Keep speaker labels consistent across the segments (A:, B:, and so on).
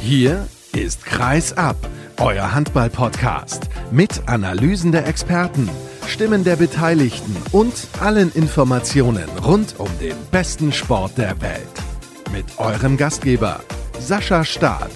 A: Hier ist Kreis ab, euer Handball-Podcast mit Analysen der Experten, Stimmen der Beteiligten und allen Informationen rund um den besten Sport der Welt. Mit eurem Gastgeber Sascha Staat.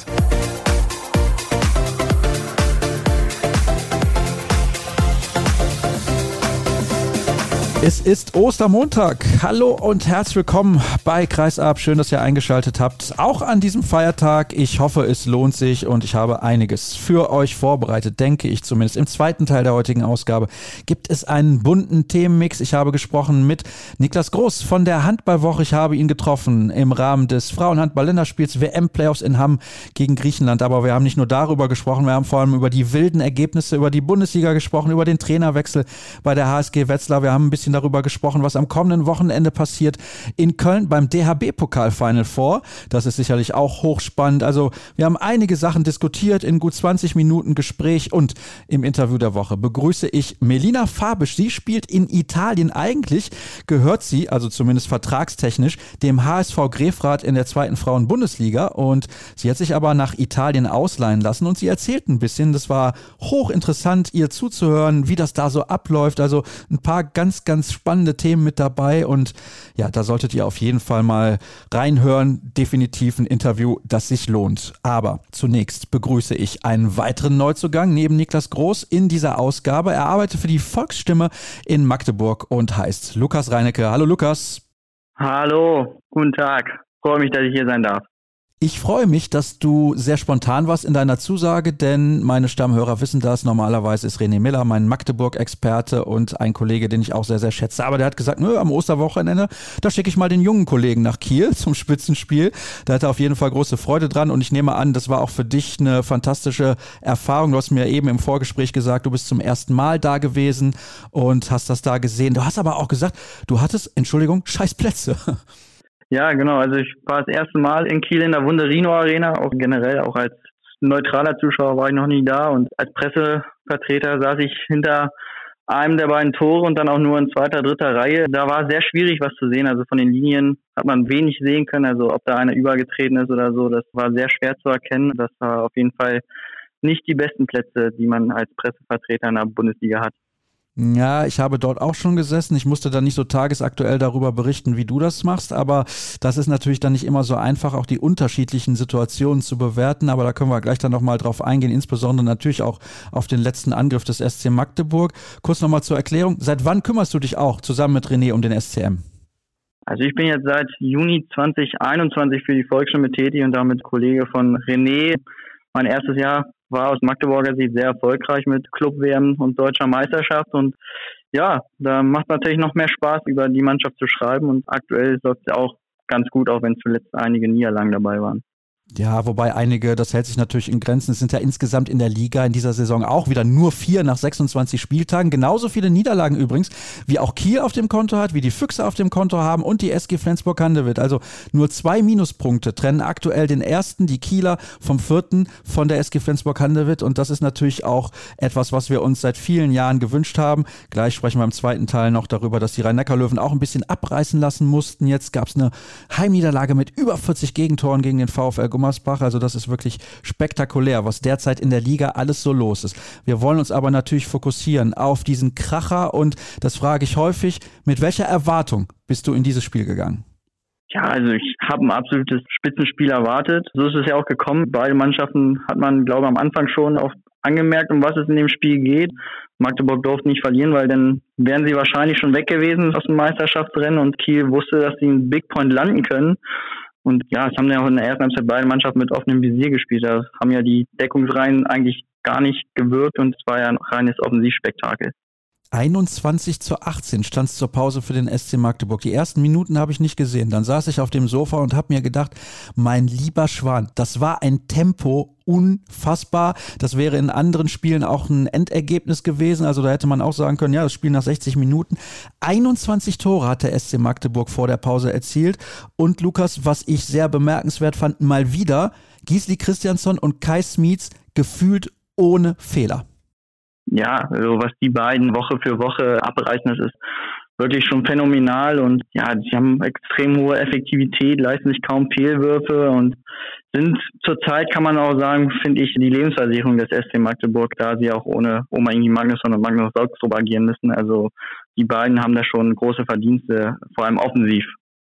B: Es ist Ostermontag. Hallo und herzlich willkommen bei Kreisab. Schön, dass ihr eingeschaltet habt. Auch an diesem Feiertag. Ich hoffe, es lohnt sich und ich habe einiges für euch vorbereitet, denke ich zumindest. Im zweiten Teil der heutigen Ausgabe gibt es einen bunten Themenmix. Ich habe gesprochen mit Niklas Groß von der Handballwoche. Ich habe ihn getroffen im Rahmen des Frauenhandball-Länderspiels WM-Playoffs in Hamm gegen Griechenland. Aber wir haben nicht nur darüber gesprochen, wir haben vor allem über die wilden Ergebnisse, über die Bundesliga gesprochen, über den Trainerwechsel bei der HSG Wetzlar. Wir haben ein bisschen darüber gesprochen, was am kommenden Wochenende passiert in Köln beim DHB-Pokal Final Four. Das ist sicherlich auch hochspannend. Also wir haben einige Sachen diskutiert in gut 20 Minuten Gespräch und im Interview der Woche begrüße ich Melina Fabisch. Sie spielt in Italien. Eigentlich gehört sie, also zumindest vertragstechnisch, dem HSV Grefrath in der zweiten Frauen-Bundesliga und sie hat sich aber nach Italien ausleihen lassen und sie erzählt ein bisschen. Das war hochinteressant, ihr zuzuhören, wie das da so abläuft. Also ein paar ganz spannende Themen mit dabei und ja, da solltet ihr auf jeden Fall mal reinhören. Definitiv ein Interview, das sich lohnt. Aber zunächst begrüße ich einen weiteren Neuzugang neben Niklas Groß in dieser Ausgabe. Er arbeitet für die Volksstimme in Magdeburg und heißt Lukas Reinecke. Hallo Lukas.
C: Hallo, guten Tag. Freue mich, dass ich hier sein darf.
B: Ich freue mich, dass du sehr spontan warst in deiner Zusage, denn meine Stammhörer wissen das. Normalerweise ist René Miller mein Magdeburg-Experte und ein Kollege, den ich auch sehr, sehr schätze. Aber der hat gesagt, am Osterwochenende, da schicke ich mal den jungen Kollegen nach Kiel zum Spitzenspiel. Da hat er auf jeden Fall große Freude dran und ich nehme an, das war auch für dich eine fantastische Erfahrung. Du hast mir eben im Vorgespräch gesagt, du bist zum ersten Mal da gewesen und hast das da gesehen. Du hast aber auch gesagt, du hattest, scheiß Plätze.
C: Ja, genau. Also ich war das erste Mal in Kiel in der Wunderino Arena. Auch generell, auch als neutraler Zuschauer war ich noch nie da. Und als Pressevertreter saß ich hinter einem der beiden Tore und dann auch nur in zweiter, dritter Reihe. Da war es sehr schwierig, was zu sehen. Also von den Linien hat man wenig sehen können. Also ob da einer übergetreten ist oder so, das war sehr schwer zu erkennen. Das war auf jeden Fall nicht die besten Plätze, die man als Pressevertreter in der Bundesliga hat.
B: Ja, ich habe dort auch schon gesessen. Ich musste dann nicht so tagesaktuell darüber berichten, wie du das machst, aber das ist natürlich dann nicht immer so einfach, auch die unterschiedlichen Situationen zu bewerten, aber da können wir gleich dann nochmal drauf eingehen, insbesondere natürlich auch auf den letzten Angriff des SC Magdeburg. Kurz nochmal zur Erklärung, seit wann kümmerst du dich auch zusammen mit René um den SCM?
C: Also ich bin jetzt seit Juni 2021 für die Volksstimme tätig und damit Kollege von René. Mein erstes Jahr war aus Magdeburger Sicht sehr erfolgreich mit Club-WM und deutscher Meisterschaft und ja, da macht natürlich noch mehr Spaß, über die Mannschaft zu schreiben und aktuell läuft es auch ganz gut, auch wenn zuletzt einige Niederlagen dabei waren.
B: Ja, wobei einige, das hält sich natürlich in Grenzen, es sind ja insgesamt in der Liga in dieser Saison auch wieder nur 4 nach 26 Spieltagen. Genauso viele Niederlagen übrigens, wie auch Kiel auf dem Konto hat, wie die Füchse auf dem Konto haben und die SG Flensburg-Handewitt. Also nur 2 Minuspunkte trennen aktuell den ersten, die Kieler, vom vierten von der SG Flensburg-Handewitt. Und das ist natürlich auch etwas, was wir uns seit vielen Jahren gewünscht haben. Gleich sprechen wir im zweiten Teil noch darüber, dass die Rhein-Neckar-Löwen auch ein bisschen abreißen lassen mussten. Jetzt gab es eine Heimniederlage mit über 40 Gegentoren gegen den VfL Gummersbach. Also das ist wirklich spektakulär, was derzeit in der Liga alles so los ist. Wir wollen uns aber natürlich fokussieren auf diesen Kracher und das frage ich häufig, mit welcher Erwartung bist du in dieses Spiel gegangen?
C: Ja, also ich habe ein absolutes Spitzenspiel erwartet. So ist es ja auch gekommen. Beide Mannschaften hat man, glaube ich, am Anfang schon auch angemerkt, um was es in dem Spiel geht. Magdeburg durfte nicht verlieren, weil dann wären sie wahrscheinlich schon weg gewesen aus dem Meisterschaftsrennen und Kiel wusste, dass sie einen Big Point landen können. Und ja, es haben ja auch in der ersten Halbzeit beide Mannschaften mit offenem Visier gespielt. Da haben ja die Deckungsreihen eigentlich gar nicht gewirkt und es war ja ein reines Offensivspektakel.
B: 21:18 stand es zur Pause für den SC Magdeburg. Die ersten Minuten habe ich nicht gesehen. Dann saß ich auf dem Sofa und habe mir gedacht, mein lieber Schwan, das war ein Tempo unfassbar. Das wäre in anderen Spielen auch ein Endergebnis gewesen. Also da hätte man auch sagen können, ja, das Spiel nach 60 Minuten. 21 Tore hat der SC Magdeburg vor der Pause erzielt. Und Lukas, was ich sehr bemerkenswert fand, mal wieder Gisli Christiansson und Kai Smits gefühlt ohne Fehler.
C: Ja, also was die beiden Woche für Woche abreißen, das ist wirklich schon phänomenal und ja, sie haben extrem hohe Effektivität, leisten sich kaum Fehlwürfe und sind zurzeit, kann man auch sagen, finde ich, die Lebensversicherung des SC Magdeburg, da sie auch ohne Oma Ingi Magnusson und Magnus Saugstrup agieren müssen. Also die beiden haben da schon große Verdienste, vor allem offensiv.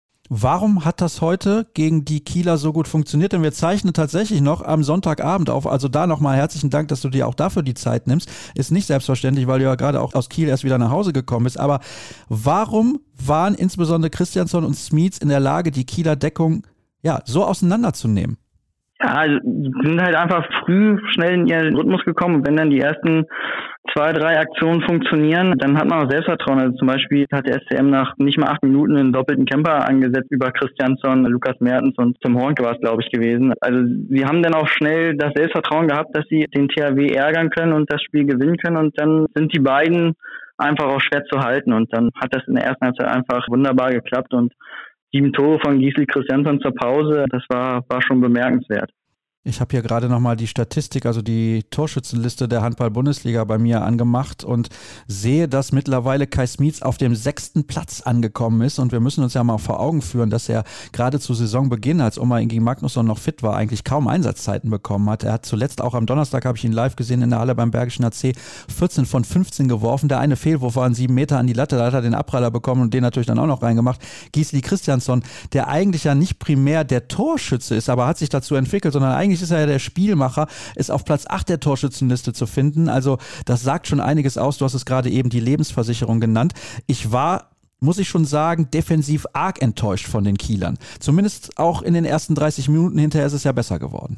B: Warum hat das heute gegen die Kieler so gut funktioniert? Denn wir zeichnen tatsächlich noch am Sonntagabend auf. Also da nochmal herzlichen Dank, dass du dir auch dafür die Zeit nimmst. Ist nicht selbstverständlich, weil du ja gerade auch aus Kiel erst wieder nach Hause gekommen bist. Aber warum waren insbesondere Christiansson und Smits in der Lage, die Kieler Deckung so auseinanderzunehmen?
C: Ja, also sind halt einfach früh schnell in ihren Rhythmus gekommen. Und wenn dann die ersten 2, 3 Aktionen funktionieren, dann hat man auch Selbstvertrauen. Also zum Beispiel hat der SCM nach nicht mal 8 Minuten einen doppelten Camper angesetzt über Christiansson, Lukas Mertens und Tim Hornke war es, glaube ich, gewesen. Also sie haben dann auch schnell das Selbstvertrauen gehabt, dass sie den THW ärgern können und das Spiel gewinnen können. Und dann sind die beiden einfach auch schwer zu halten. Und dann hat das in der ersten Halbzeit einfach wunderbar geklappt. Und 7 Tore von Gisli Christiansson zur Pause, das war schon bemerkenswert.
B: Ich habe hier gerade nochmal die Statistik, also die Torschützenliste der Handball-Bundesliga bei mir angemacht und sehe, dass mittlerweile Kai Smits auf dem 6. Platz angekommen ist. Und wir müssen uns ja mal vor Augen führen, dass er gerade zu Saisonbeginn, als Oma Ingi Magnusson noch fit war, eigentlich kaum Einsatzzeiten bekommen hat. Er hat zuletzt auch am Donnerstag, habe ich ihn live gesehen in der Halle beim Bergischen AC, 14 von 15 geworfen. Der eine Fehlwurf war 7 Meter an die Latte, da hat er den Abpraller bekommen und den natürlich dann auch noch reingemacht. Gisli Christiansson, der eigentlich ja nicht primär der Torschütze ist, aber hat sich dazu entwickelt, sondern eigentlich ist er ja der Spielmacher, ist auf Platz 8 der Torschützenliste zu finden. Also das sagt schon einiges aus. Du hast es gerade eben die Lebensversicherung genannt. Ich war, muss ich schon sagen, defensiv arg enttäuscht von den Kielern. Zumindest auch in den ersten 30 Minuten hinterher ist es ja besser geworden.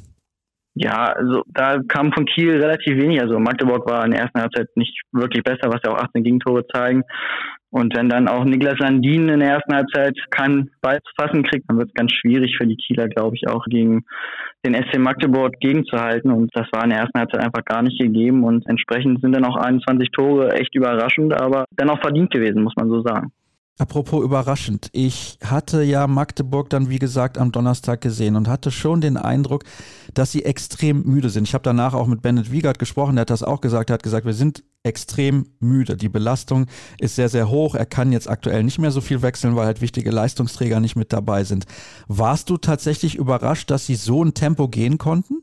C: Ja, also da kam von Kiel relativ wenig. Also Magdeburg war in der ersten Halbzeit nicht wirklich besser, was ja auch 18 Gegentore zeigen. Und wenn dann auch Niklas Landin in der ersten Halbzeit keinen Ball zu fassen kriegt, dann wird es ganz schwierig für die Kieler, glaube ich, auch gegen den SC Magdeburg gegenzuhalten. Und das war in der ersten Halbzeit einfach gar nicht gegeben. Und entsprechend sind dann auch 21 Tore echt überraschend, aber dennoch verdient gewesen, muss man so sagen.
B: Apropos überraschend, ich hatte ja Magdeburg dann wie gesagt am Donnerstag gesehen und hatte schon den Eindruck, dass sie extrem müde sind. Ich habe danach auch mit Bennett Wiegert gesprochen, der hat das auch gesagt, er hat gesagt, wir sind extrem müde. Die Belastung ist sehr, sehr hoch. Er kann jetzt aktuell nicht mehr so viel wechseln, weil halt wichtige Leistungsträger nicht mit dabei sind. Warst du tatsächlich überrascht, dass sie so ein Tempo gehen konnten?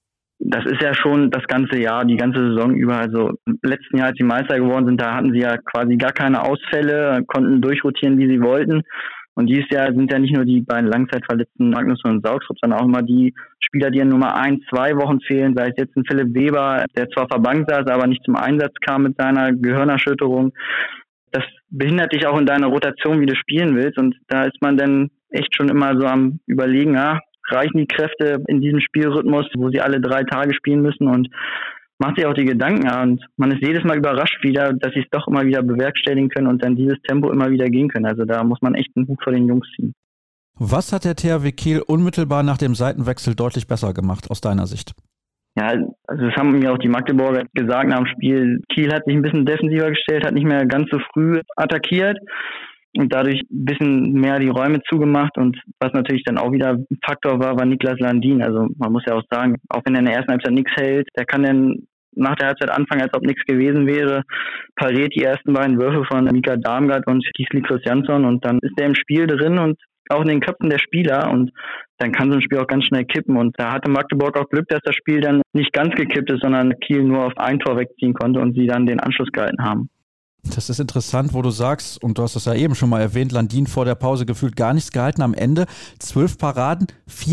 C: Das ist ja schon das ganze Jahr, die ganze Saison über. Also im letzten Jahr, als sie Meister geworden sind, da hatten sie ja quasi gar keine Ausfälle, konnten durchrotieren, wie sie wollten. Und dieses Jahr sind ja nicht nur die beiden Langzeitverletzten Magnusson und Saugstrup, sondern auch immer die Spieler, die in Nummer 1, 2 Wochen fehlen, sei es jetzt ein Philipp Weber, der zwar verbankt saß, aber nicht zum Einsatz kam mit seiner Gehirnerschütterung. Das behindert dich auch in deiner Rotation, wie du spielen willst. Und da ist man dann echt schon immer so am Überlegen, reichen die Kräfte in diesem Spielrhythmus, wo sie alle 3 Tage spielen müssen, und macht sich auch die Gedanken an. Und man ist jedes Mal überrascht wieder, dass sie es doch immer wieder bewerkstelligen können und dann dieses Tempo immer wieder gehen können. Also da muss man echt einen Hut vor den Jungs ziehen.
B: Was hat der THW Kiel unmittelbar nach dem Seitenwechsel deutlich besser gemacht, aus deiner Sicht?
C: Ja, also das haben mir auch die Magdeburger gesagt nach dem Spiel. Kiel hat sich ein bisschen defensiver gestellt, hat nicht mehr ganz so früh attackiert und dadurch ein bisschen mehr die Räume zugemacht. Und was natürlich dann auch wieder ein Faktor war Niklas Landin. Also man muss ja auch sagen, auch wenn er in der ersten Halbzeit nichts hält, der kann dann nach der Halbzeit anfangen, als ob nichts gewesen wäre, pariert die ersten beiden Würfe von Mika Darmgard und Gisli Christiansson, und dann ist er im Spiel drin und auch in den Köpfen der Spieler, und dann kann so ein Spiel auch ganz schnell kippen. Und da hatte Magdeburg auch Glück, dass das Spiel dann nicht ganz gekippt ist, sondern Kiel nur auf ein Tor wegziehen konnte und sie dann den Anschluss gehalten haben.
B: Das ist interessant, wo du sagst, und du hast das ja eben schon mal erwähnt, Landin vor der Pause gefühlt gar nichts gehalten. Am Ende 12 Paraden,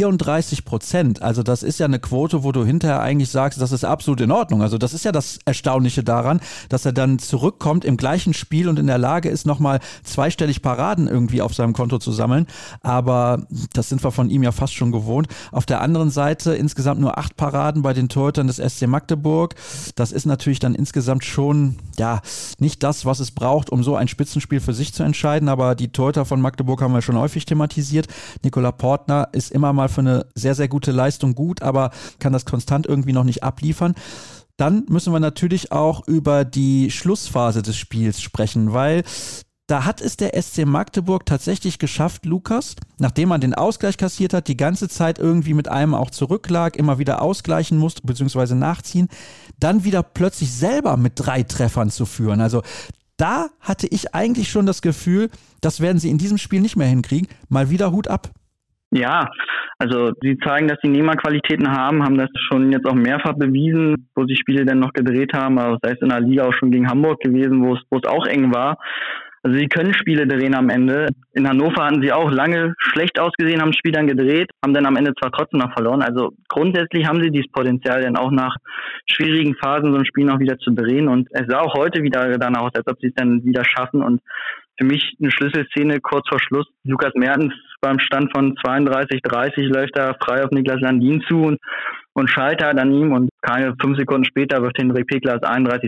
B: 34%. Also das ist ja eine Quote, wo du hinterher eigentlich sagst, das ist absolut in Ordnung. Also das ist ja das Erstaunliche daran, dass er dann zurückkommt im gleichen Spiel und in der Lage ist, nochmal zweistellig Paraden irgendwie auf seinem Konto zu sammeln. Aber das sind wir von ihm ja fast schon gewohnt. Auf der anderen Seite insgesamt nur 8 Paraden bei den Torhütern des SC Magdeburg. Das ist natürlich dann insgesamt schon, nicht das, was es braucht, um so ein Spitzenspiel für sich zu entscheiden. Aber die Torhüter von Magdeburg haben wir schon häufig thematisiert. Nikola Portner ist immer mal für eine sehr, sehr gute Leistung gut, aber kann das konstant irgendwie noch nicht abliefern. Dann müssen wir natürlich auch über die Schlussphase des Spiels sprechen, weil da hat es der SC Magdeburg tatsächlich geschafft, Lukas, nachdem man den Ausgleich kassiert hat, die ganze Zeit irgendwie mit einem auch zurücklag, immer wieder ausgleichen musste, beziehungsweise nachziehen, dann wieder plötzlich selber mit 3 Treffern zu führen. Also da hatte ich eigentlich schon das Gefühl, das werden sie in diesem Spiel nicht mehr hinkriegen. Mal wieder Hut ab.
C: Ja, Also sie zeigen, dass sie Nehmerqualitäten haben das schon jetzt auch mehrfach bewiesen, wo sie Spiele dann noch gedreht haben, aber sei es in der Liga auch schon gegen Hamburg gewesen, wo es auch eng war. Also sie können Spiele drehen am Ende. In Hannover hatten sie auch lange schlecht ausgesehen, haben das Spiel dann gedreht, haben dann am Ende zwar trotzdem noch verloren. Also grundsätzlich haben sie dieses Potenzial, dann auch nach schwierigen Phasen so ein Spiel noch wieder zu drehen. Und es sah auch heute wieder danach aus, als ob sie es dann wieder schaffen. Und für mich eine Schlüsselszene kurz vor Schluss. Lukas Mertens beim Stand von 32:30 läuft er frei auf Niklas Landin zu und scheitert an ihm und keine 5 Sekunden später wirft Hendrik Peklas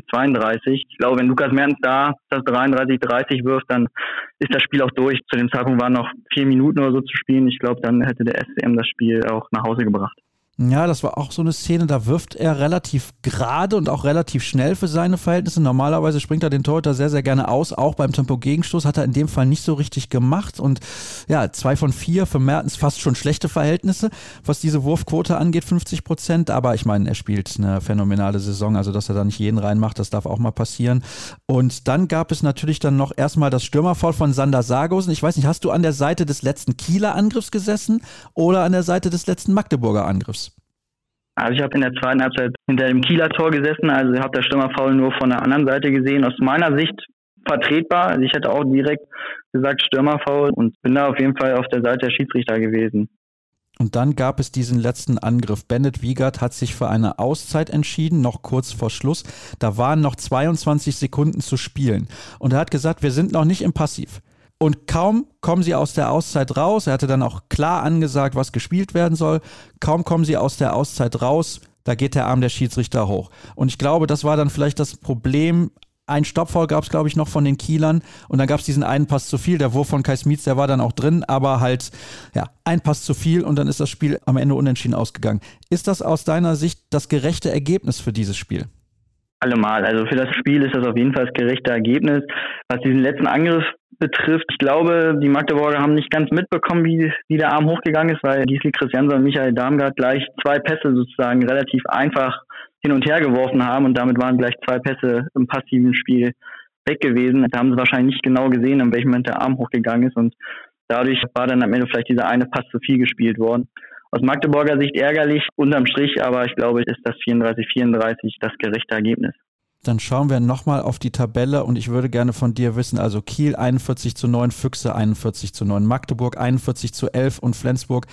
C: 31:32. Ich glaube, wenn Lukas Mertens da das 33:30 wirft, dann ist das Spiel auch durch. Zu dem Zeitpunkt waren noch 4 Minuten oder so zu spielen. Ich glaube, dann hätte der SCM das Spiel auch nach Hause gebracht.
B: Ja, das war auch so eine Szene, da wirft er relativ gerade und auch relativ schnell für seine Verhältnisse. Normalerweise springt er den Torhüter sehr, sehr gerne aus, auch beim Tempo-Gegenstoß hat er in dem Fall nicht so richtig gemacht und ja, 2 von 4 für Mertens fast schon schlechte Verhältnisse, was diese Wurfquote angeht, 50%, aber ich meine, er spielt eine phänomenale Saison, also dass er da nicht jeden reinmacht, das darf auch mal passieren. Und dann gab es natürlich dann noch erstmal das Stürmerfoul von Sander Sargosen. Ich weiß nicht, hast du an der Seite des letzten Kieler Angriffs gesessen oder an der Seite des letzten Magdeburger Angriffs?
C: Also ich habe in der zweiten Halbzeit hinter dem Kieler Tor gesessen, also ich habe das Stürmerfoul nur von der anderen Seite gesehen. Aus meiner Sicht vertretbar, also ich hätte auch direkt gesagt Stürmerfoul und bin da auf jeden Fall auf der Seite der Schiedsrichter gewesen.
B: Und dann gab es diesen letzten Angriff. Bennett Wiegert hat sich für eine Auszeit entschieden, noch kurz vor Schluss. Da waren noch 22 Sekunden zu spielen. Und er hat gesagt, wir sind noch nicht im Passiv. Und kaum kommen sie aus der Auszeit raus, er hatte dann auch klar angesagt, was gespielt werden soll, kaum kommen sie aus der Auszeit raus, da geht der Arm der Schiedsrichter hoch. Und ich glaube, das war dann vielleicht das Problem. Ein Stoppfoul gab es, glaube ich, noch von den Kielern und dann gab es diesen einen Pass zu viel. Der Wurf von Kai Smits, der war dann auch drin, aber halt, ja, ein Pass zu viel und dann ist das Spiel am Ende unentschieden ausgegangen. Ist das aus deiner Sicht das gerechte Ergebnis für dieses Spiel?
C: Allemal. Also für das Spiel ist das auf jeden Fall das gerechte Ergebnis. Was diesen letzten Angriff betrifft, ich glaube, die Magdeburger haben nicht ganz mitbekommen, wie der Arm hochgegangen ist, weil Gisli Christiansen und Michael Darmgard gleich 2 Pässe sozusagen relativ einfach hin und her geworfen haben und damit waren gleich 2 Pässe im passiven Spiel weg gewesen. Da haben sie wahrscheinlich nicht genau gesehen, in welchem Moment der Arm hochgegangen ist und dadurch war dann am Ende vielleicht dieser eine Pass zu viel gespielt worden. Aus Magdeburger Sicht ärgerlich, unterm Strich, aber ich glaube, ist das 34:34 das gerechte Ergebnis.
B: Dann schauen wir nochmal auf die Tabelle und ich würde gerne von dir wissen, also Kiel 41:9, Füchse 41:9, Magdeburg 41:11 und Flensburg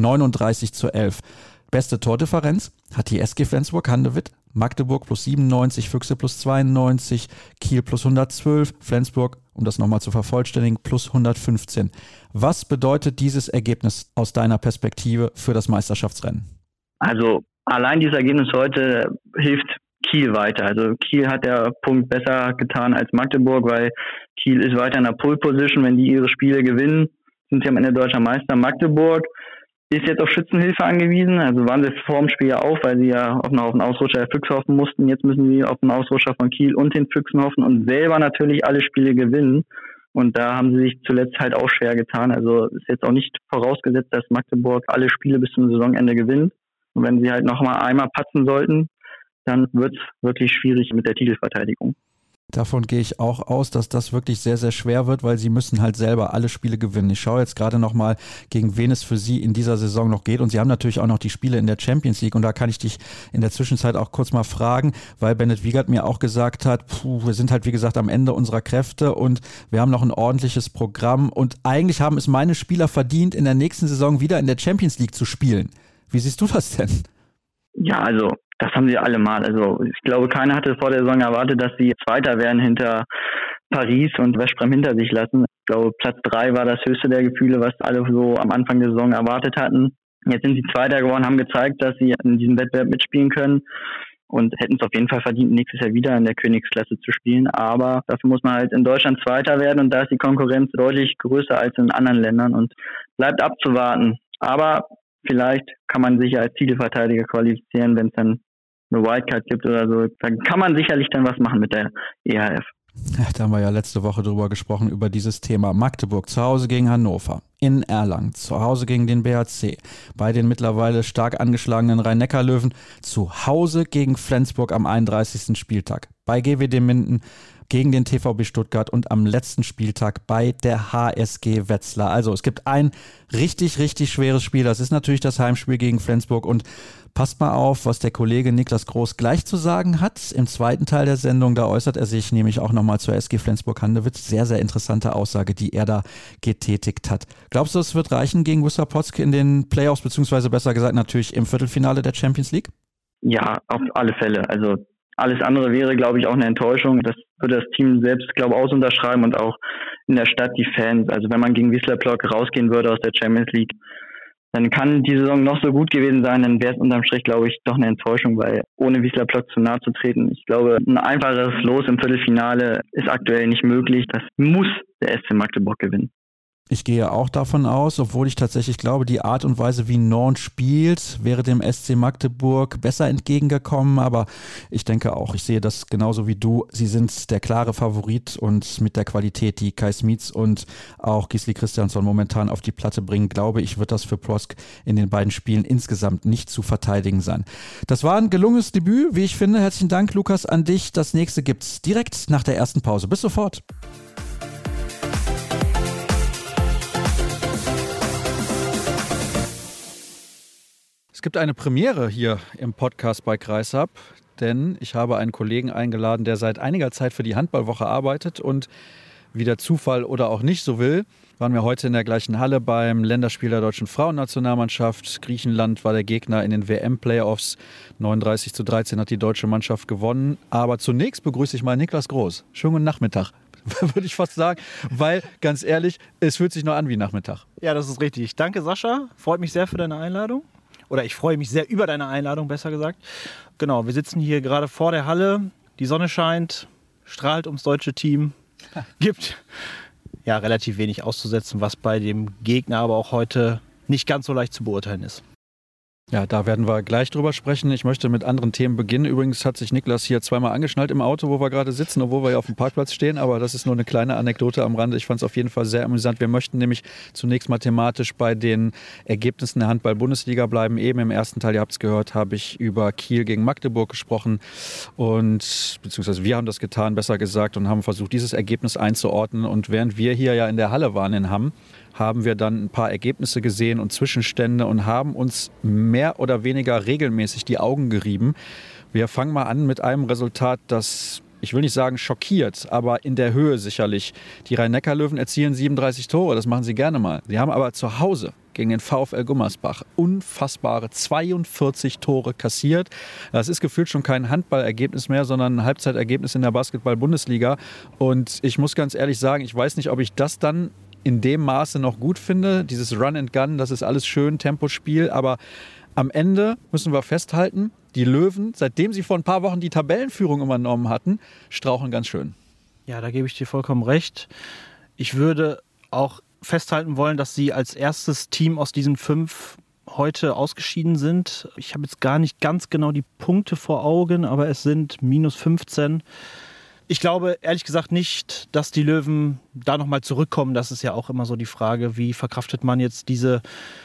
B: 39:11. Beste Tordifferenz hat die SG Flensburg, Handewitt, Magdeburg plus 97, Füchse plus 92, Kiel plus 112, Flensburg, um das nochmal zu vervollständigen, plus 115. Was bedeutet dieses Ergebnis aus deiner Perspektive für das Meisterschaftsrennen?
C: Also allein dieses Ergebnis heute hilft Kiel weiter. Also Kiel hat der Punkt besser getan als Magdeburg, weil Kiel ist weiter in der Pole Position. Wenn die ihre Spiele gewinnen, sind sie am Ende deutscher Meister. Magdeburg ist jetzt auf Schützenhilfe angewiesen. Also waren sie vor dem Spiel ja auch, weil sie ja auf einen Ausrutscher der Füchse hoffen mussten. Jetzt müssen sie auf einen Ausrutscher von Kiel und den Füchsen hoffen und selber natürlich alle Spiele gewinnen. Und da haben sie sich zuletzt halt auch schwer getan. Also ist jetzt auch nicht vorausgesetzt, dass Magdeburg alle Spiele bis zum Saisonende gewinnt. Und wenn sie halt noch mal einmal patzen sollten, dann wird es wirklich schwierig mit der Titelverteidigung.
B: Davon gehe ich auch aus, dass das wirklich sehr, sehr schwer wird, weil sie müssen halt selber alle Spiele gewinnen. Ich schaue jetzt gerade nochmal, gegen wen es für sie in dieser Saison noch geht. Und sie haben natürlich auch noch die Spiele in der Champions League. Und da kann ich dich in der Zwischenzeit auch kurz mal fragen, weil Bennett Wiegert mir auch gesagt hat, wir sind halt wie gesagt am Ende unserer Kräfte und wir haben noch ein ordentliches Programm. Und eigentlich haben es meine Spieler verdient, in der nächsten Saison wieder in der Champions League zu spielen. Wie siehst du das denn?
C: Ja, also das haben sie alle mal. Also ich glaube, keiner hatte vor der Saison erwartet, dass sie Zweiter werden hinter Paris und Westbrem hinter sich lassen. Ich glaube, Platz 3 war das höchste der Gefühle, was alle so am Anfang der Saison erwartet hatten. Jetzt sind sie Zweiter geworden, haben gezeigt, dass sie in diesem Wettbewerb mitspielen können und hätten es auf jeden Fall verdient, nächstes Jahr wieder in der Königsklasse zu spielen. Aber dafür muss man halt in Deutschland Zweiter werden und da ist die Konkurrenz deutlich größer als in anderen Ländern und bleibt abzuwarten. Aber vielleicht kann man sich ja als Titelverteidiger qualifizieren, wenn es dann eine Wildcard gibt oder so. Dann kann man sicherlich dann was machen mit der EHF.
B: Ja, da haben wir ja letzte Woche drüber gesprochen, über dieses Thema. Magdeburg zu Hause gegen Hannover, in Erlangen, zu Hause gegen den BHC, bei den mittlerweile stark angeschlagenen Rhein-Neckar-Löwen, zu Hause gegen Flensburg am 31. Spieltag, bei GWD Minden, gegen den TVB Stuttgart und am letzten Spieltag bei der HSG Wetzlar. Also es gibt ein richtig, richtig schweres Spiel. Das ist natürlich das Heimspiel gegen Flensburg und passt mal auf, was der Kollege Niklas Groß gleich zu sagen hat. Im zweiten Teil der Sendung, da äußert er sich nämlich auch nochmal zur SG Flensburg-Handewitt. Sehr, sehr interessante Aussage, die er da getätigt hat. Glaubst du, es wird reichen gegen Wisła Płock in den Playoffs, beziehungsweise besser gesagt natürlich im Viertelfinale der Champions League?
C: Ja, auf alle Fälle. Also alles andere wäre, glaube ich, auch eine Enttäuschung. Das würde das Team selbst, glaube ich, auch unterschreiben und auch in der Stadt die Fans. Also wenn man gegen Wisła Płock rausgehen würde aus der Champions League, dann kann die Saison noch so gut gewesen sein, dann wäre es unterm Strich, glaube ich, doch eine Enttäuschung, weil ohne Wisła Płock zu nahe zu treten, ich glaube, ein einfaches Los im Viertelfinale ist aktuell nicht möglich. Das muss der SC Magdeburg gewinnen.
B: Ich gehe auch davon aus, obwohl ich tatsächlich glaube, die Art und Weise, wie Nantes spielt, wäre dem SC Magdeburg besser entgegengekommen. Aber ich denke auch, ich sehe das genauso wie du. Sie sind der klare Favorit und mit der Qualität, die Kai Smits und auch Gisli Kristjansson momentan auf die Platte bringen, glaube ich, wird das für Płock in den beiden Spielen insgesamt nicht zu verteidigen sein. Das war ein gelungenes Debüt, wie ich finde. Herzlichen Dank, Lukas, an dich. Das nächste gibt's direkt nach der ersten Pause. Bis sofort. Es gibt eine Premiere hier im Podcast bei Kreisab, denn ich habe einen Kollegen eingeladen, der seit einiger Zeit für die Handballwoche arbeitet und wie der Zufall oder auch nicht so will, waren wir heute in der gleichen Halle beim Länderspiel der deutschen Frauennationalmannschaft. Griechenland war der Gegner in den WM-Playoffs. 39:13 hat die deutsche Mannschaft gewonnen. Aber zunächst begrüße ich mal Niklas Groß. Schönen guten Nachmittag, würde ich fast sagen, weil, ganz ehrlich, es fühlt sich noch an wie Nachmittag.
D: Ja, das ist richtig. Danke, Sascha. Freut mich sehr für deine Einladung. Oder ich freue mich sehr über deine Einladung, besser gesagt. Genau, wir sitzen hier gerade vor der Halle. Die Sonne scheint, strahlt ums deutsche Team. Gibt ja relativ wenig auszusetzen, was bei dem Gegner aber auch heute nicht ganz so leicht zu beurteilen ist.
B: Ja, da werden wir gleich drüber sprechen. Ich möchte mit anderen Themen beginnen. Übrigens hat sich Niklas hier zweimal angeschnallt im Auto, wo wir gerade sitzen, obwohl wir ja auf dem Parkplatz stehen. Aber das ist nur eine kleine Anekdote am Rande. Ich fand es auf jeden Fall sehr amüsant. Wir möchten nämlich zunächst mal thematisch bei den Ergebnissen der Handball-Bundesliga bleiben. Eben im ersten Teil, ihr habt es gehört, habe ich über Kiel gegen Magdeburg gesprochen. Beziehungsweise wir haben das getan, besser gesagt, und haben versucht, dieses Ergebnis einzuordnen. Und während wir hier ja in der Halle waren in Hamm, haben wir dann ein paar Ergebnisse gesehen und Zwischenstände und haben uns mehr oder weniger regelmäßig die Augen gerieben. Wir fangen mal an mit einem Resultat, das, ich will nicht sagen schockiert, aber in der Höhe sicherlich. Die Rhein-Neckar-Löwen erzielen 37 Tore, das machen sie gerne mal. Sie haben aber zu Hause gegen den VfL Gummersbach unfassbare 42 Tore kassiert. Das ist gefühlt schon kein Handballergebnis mehr, sondern ein Halbzeitergebnis in der Basketball-Bundesliga. Und ich muss ganz ehrlich sagen, ich weiß nicht, ob ich das dann in dem Maße noch gut finde. Dieses Run and Gun, das ist alles schön, Tempospiel, aber am Ende müssen wir festhalten, die Löwen, seitdem sie vor ein paar Wochen die Tabellenführung übernommen hatten, straucheln ganz schön.
D: Ja, da gebe ich dir vollkommen recht. Ich würde auch festhalten wollen, dass sie als erstes Team aus diesen 5 heute ausgeschieden sind. Ich habe jetzt gar nicht ganz genau die Punkte vor Augen, aber es sind -15. Ich glaube ehrlich gesagt nicht, dass die Löwen da nochmal zurückkommen. Das ist ja auch immer so die Frage, wie verkraftet man jetzt diese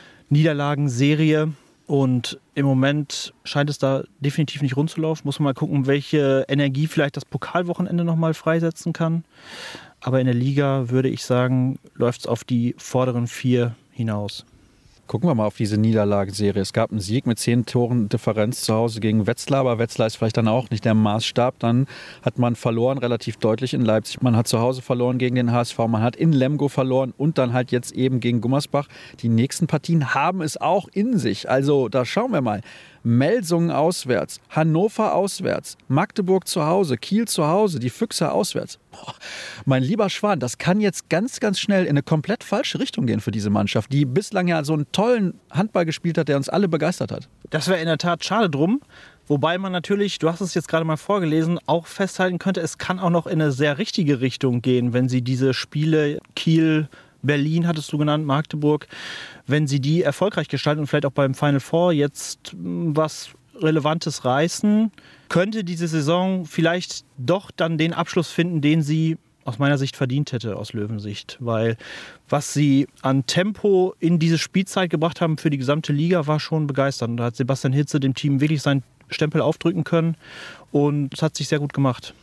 D: Niederlagenserie? Und im Moment scheint es da definitiv nicht rund zu laufen. Muss man mal gucken, welche Energie vielleicht das Pokalwochenende nochmal freisetzen kann. Aber in der Liga würde ich sagen, läuft es auf die vorderen 4 hinaus.
B: Gucken wir mal auf diese Niederlagenserie. Es gab einen Sieg mit 10 Toren Differenz zu Hause gegen Wetzlar, aber Wetzlar ist vielleicht dann auch nicht der Maßstab. Dann hat man verloren, relativ deutlich in Leipzig. Man hat zu Hause verloren gegen den HSV, man hat in Lemgo verloren und dann halt jetzt eben gegen Gummersbach. Die nächsten Partien haben es auch in sich. Also da schauen wir mal. Melsungen auswärts, Hannover auswärts, Magdeburg zu Hause, Kiel zu Hause, die Füchse auswärts. Boah, mein lieber Schwan, das kann jetzt ganz, ganz schnell in eine komplett falsche Richtung gehen für diese Mannschaft, die bislang ja so einen tollen Handball gespielt hat, der uns alle begeistert hat.
D: Das wäre in der Tat schade drum. Wobei man natürlich, du hast es jetzt gerade mal vorgelesen, auch festhalten könnte, es kann auch noch in eine sehr richtige Richtung gehen, wenn sie diese Spiele Kiel, Berlin hattest du genannt, Magdeburg, wenn sie die erfolgreich gestalten und vielleicht auch beim Final Four jetzt was Relevantes reißen, könnte diese Saison vielleicht doch dann den Abschluss finden, den sie aus meiner Sicht verdient hätte, aus Löwensicht. Weil was sie an Tempo in diese Spielzeit gebracht haben für die gesamte Liga, war schon begeisternd. Da hat Sebastian Hitze dem Team wirklich seinen Stempel aufdrücken können und es hat sich sehr gut gemacht.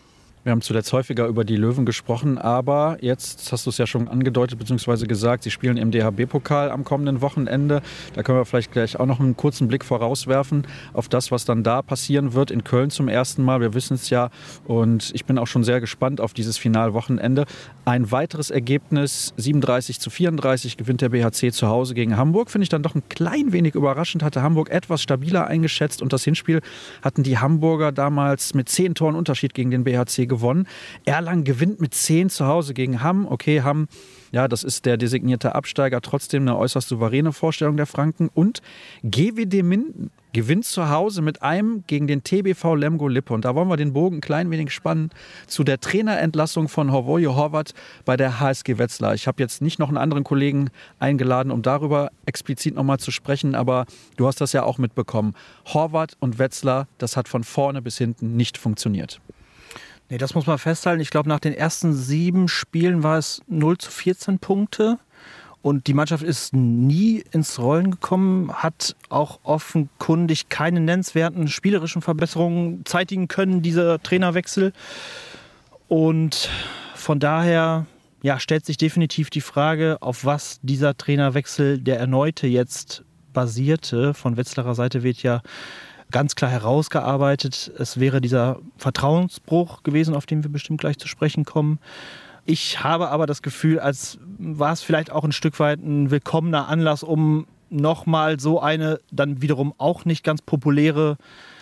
B: Wir haben zuletzt häufiger über die Löwen gesprochen, aber jetzt hast du es ja schon angedeutet bzw. gesagt, sie spielen im DHB-Pokal am kommenden Wochenende. Da können wir vielleicht gleich auch noch einen kurzen Blick vorauswerfen auf das, was dann da passieren wird. In Köln zum ersten Mal, wir wissen es ja. Und ich bin auch schon sehr gespannt auf dieses Finalwochenende. Ein weiteres Ergebnis, 37:34 gewinnt der BHC zu Hause gegen Hamburg. Finde ich dann doch ein klein wenig überraschend. Hatte Hamburg etwas stabiler eingeschätzt. Und das Hinspiel hatten die Hamburger damals mit 10 Toren Unterschied gegen den BHC gewonnen. Erlangen gewinnt mit 10 zu Hause gegen Hamm. Okay, Hamm, ja, das ist der designierte Absteiger. Trotzdem eine äußerst souveräne Vorstellung der Franken. Und GWD Minden gewinnt zu Hause mit einem gegen den TBV Lemgo Lippe. Und da wollen wir den Bogen ein klein wenig spannen zu der Trainerentlassung von Hrvoje Horvat bei der HSG Wetzlar. Ich habe jetzt nicht noch einen anderen Kollegen eingeladen, um darüber explizit nochmal zu sprechen, aber du hast das ja auch mitbekommen. Horvat und Wetzlar, das hat von vorne bis hinten nicht funktioniert.
D: Nee, das muss man festhalten. Ich glaube, nach den ersten 7 Spielen war es 0:14 Punkte. Und die Mannschaft ist nie ins Rollen gekommen, hat auch offenkundig keine nennenswerten spielerischen Verbesserungen zeitigen können, dieser Trainerwechsel. Und von daher stellt sich definitiv die Frage, auf was dieser Trainerwechsel, der erneute jetzt basierte. Von Wetzlarer Seite wird ja ganz klar herausgearbeitet. Es wäre dieser Vertrauensbruch gewesen, auf den wir bestimmt gleich zu sprechen kommen. Ich habe aber das Gefühl, als war es vielleicht auch ein Stück weit ein willkommener Anlass, um nochmal so eine dann wiederum auch nicht ganz populäre,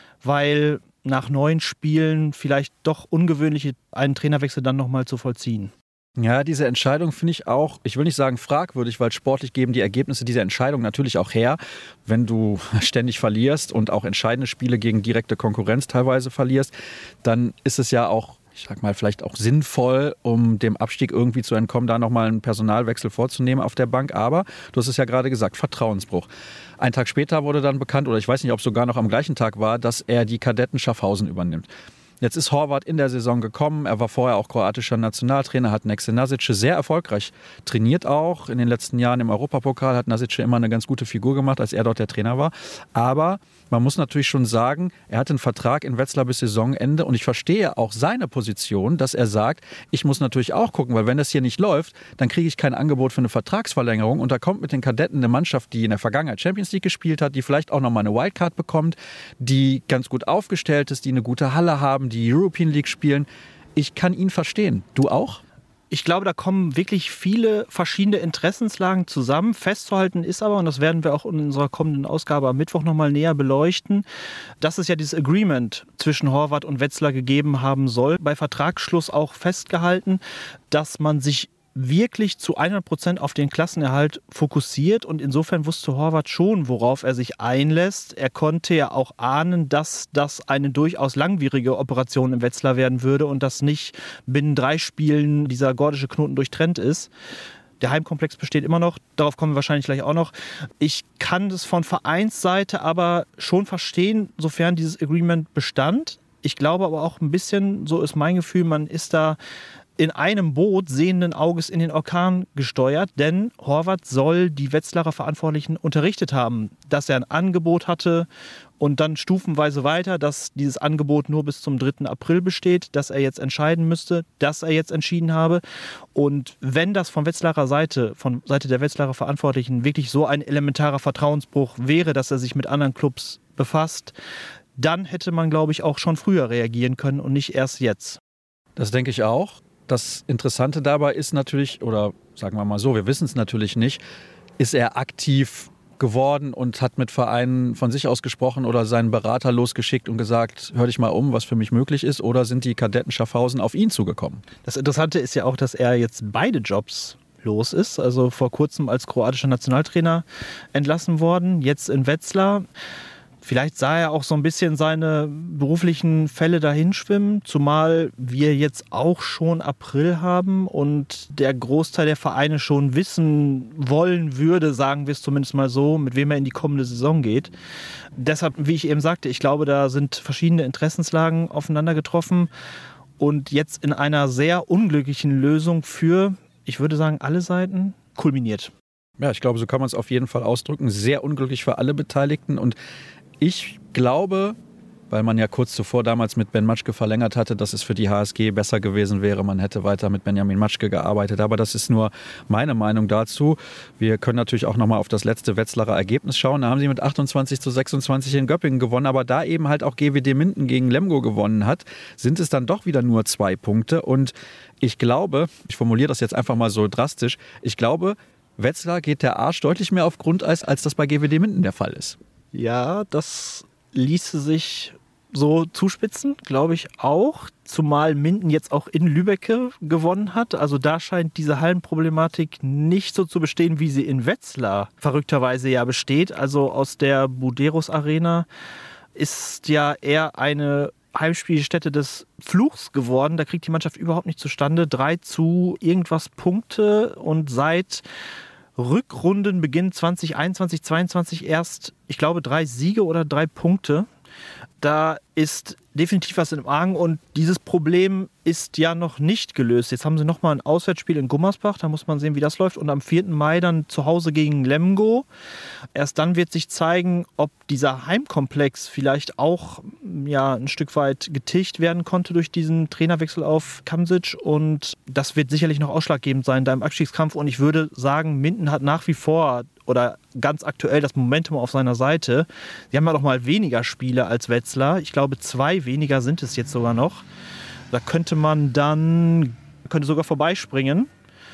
D: weil nach 9 Spielen vielleicht doch ungewöhnliche, einen Trainerwechsel dann nochmal zu vollziehen.
B: Ja, diese Entscheidung finde ich auch, ich will nicht sagen fragwürdig, weil sportlich geben die Ergebnisse dieser Entscheidung natürlich auch her. Wenn du ständig verlierst und auch entscheidende Spiele gegen direkte Konkurrenz teilweise verlierst, dann ist es ja auch, ich sag mal, vielleicht auch sinnvoll, um dem Abstieg irgendwie zu entkommen, da nochmal einen Personalwechsel vorzunehmen auf der Bank. Aber du hast es ja gerade gesagt, Vertrauensbruch. Einen Tag später wurde dann bekannt, oder ich weiß nicht, ob es sogar noch am gleichen Tag war, dass er die Kadetten Schaffhausen übernimmt. Jetzt ist Horvat in der Saison gekommen. Er war vorher auch kroatischer Nationaltrainer, hat Nexe Nasice sehr erfolgreich trainiert auch. In den letzten Jahren im Europapokal hat Nasice immer eine ganz gute Figur gemacht, als er dort der Trainer war. Aber man muss natürlich schon sagen, er hat einen Vertrag in Wetzlar bis Saisonende und ich verstehe auch seine Position, dass er sagt, ich muss natürlich auch gucken, weil wenn das hier nicht läuft, dann kriege ich kein Angebot für eine Vertragsverlängerung und da kommt mit den Kadetten eine Mannschaft, die in der Vergangenheit Champions League gespielt hat, die vielleicht auch nochmal eine Wildcard bekommt, die ganz gut aufgestellt ist, die eine gute Halle haben, die European League spielen. Ich kann ihn verstehen. Du auch?
D: Ich glaube, da kommen wirklich viele verschiedene Interessenslagen zusammen. Festzuhalten ist aber, und das werden wir auch in unserer kommenden Ausgabe am Mittwoch nochmal näher beleuchten, dass es ja dieses Agreement zwischen Horvat und Wetzlar gegeben haben soll. Bei Vertragsschluss auch festgehalten, dass man sich wirklich zu 100% auf den Klassenerhalt fokussiert und insofern wusste Horvat schon, worauf er sich einlässt. Er konnte ja auch ahnen, dass das eine durchaus langwierige Operation im Wetzlar werden würde und dass nicht binnen 3 Spielen dieser gordische Knoten durchtrennt ist. Der Heimkomplex besteht immer noch, darauf kommen wir wahrscheinlich gleich auch noch. Ich kann das von Vereinsseite aber schon verstehen, sofern dieses Agreement bestand. Ich glaube aber auch ein bisschen, so ist mein Gefühl, man ist da in einem Boot sehenden Auges in den Orkan gesteuert, denn Horvat soll die Wetzlarer Verantwortlichen unterrichtet haben, dass er ein Angebot hatte und dann stufenweise weiter, dass dieses Angebot nur bis zum 3. April besteht, dass er jetzt entscheiden müsste, dass er jetzt entschieden habe. Und wenn das von Wetzlarer Seite, von Seite der Wetzlarer Verantwortlichen wirklich so ein elementarer Vertrauensbruch wäre, dass er sich mit anderen Clubs befasst, dann hätte man, glaube ich, auch schon früher reagieren können und nicht erst jetzt.
B: Das denke ich auch. Das Interessante dabei ist natürlich, oder sagen wir mal so, wir wissen es natürlich nicht, ist er aktiv geworden und hat mit Vereinen von sich aus gesprochen oder seinen Berater losgeschickt und gesagt, hör dich mal um, was für mich möglich ist, oder sind die Kadetten Schaffhausen auf ihn zugekommen?
D: Das Interessante ist ja auch, dass er jetzt beide Jobs los ist, also vor kurzem als kroatischer Nationaltrainer entlassen worden, jetzt in Wetzlar. Vielleicht sah er auch so ein bisschen seine beruflichen Fälle dahinschwimmen, zumal wir jetzt auch schon April haben und der Großteil der Vereine schon wissen wollen würde, sagen wir es zumindest mal so, mit wem er in die kommende Saison geht. Deshalb, wie ich eben sagte, ich glaube, da sind verschiedene Interessenslagen aufeinander getroffen und jetzt in einer sehr unglücklichen Lösung für, ich würde sagen, alle Seiten kulminiert.
B: Ja, ich glaube, so kann man es auf jeden Fall ausdrücken. Sehr unglücklich für alle Beteiligten und ich glaube, weil man ja kurz zuvor damals mit Ben Matschke verlängert hatte, dass es für die HSG besser gewesen wäre. Man hätte weiter mit Benjamin Matschke gearbeitet. Aber das ist nur meine Meinung dazu. Wir können natürlich auch nochmal auf das letzte Wetzlarer Ergebnis schauen. Da haben sie mit 28:26 in Göppingen gewonnen. Aber da eben halt auch GWD Minden gegen Lemgo gewonnen hat, sind es dann doch wieder nur 2 Punkte. Und ich glaube, ich formuliere das jetzt einfach mal so drastisch, ich glaube, Wetzlar geht der Arsch deutlich mehr auf Grundeis, als das bei GWD Minden der Fall ist.
D: Ja, das ließe sich so zuspitzen, glaube ich auch. Zumal Minden jetzt auch in Lübeck gewonnen hat. Also da scheint diese Hallenproblematik nicht so zu bestehen, wie sie in Wetzlar verrückterweise ja besteht. Also aus der Buderus Arena ist ja eher eine Heimspielstätte des Fluchs geworden. Da kriegt die Mannschaft überhaupt nicht zustande. 3 irgendwas Punkte und seit Rückrundenbeginn 2021, 2022 erst, ich glaube, 3 Siege oder 3 Punkte. Da ist definitiv was im Argen und dieses Problem ist ja noch nicht gelöst. Jetzt haben sie nochmal ein Auswärtsspiel in Gummersbach, da muss man sehen, wie das läuft. Und am 4. Mai dann zu Hause gegen Lemgo. Erst dann wird sich zeigen, ob dieser Heimkomplex vielleicht auch ein Stück weit getilgt werden konnte durch diesen Trainerwechsel auf Kamsic. Und das wird sicherlich noch ausschlaggebend sein da im Abstiegskampf. Und ich würde sagen, Minden hat nach wie vor oder ganz aktuell das Momentum auf seiner Seite. Sie haben ja noch mal weniger Spiele als Wetzlar. Ich glaube, 2 weniger sind es jetzt sogar noch. Da könnte sogar vorbeispringen.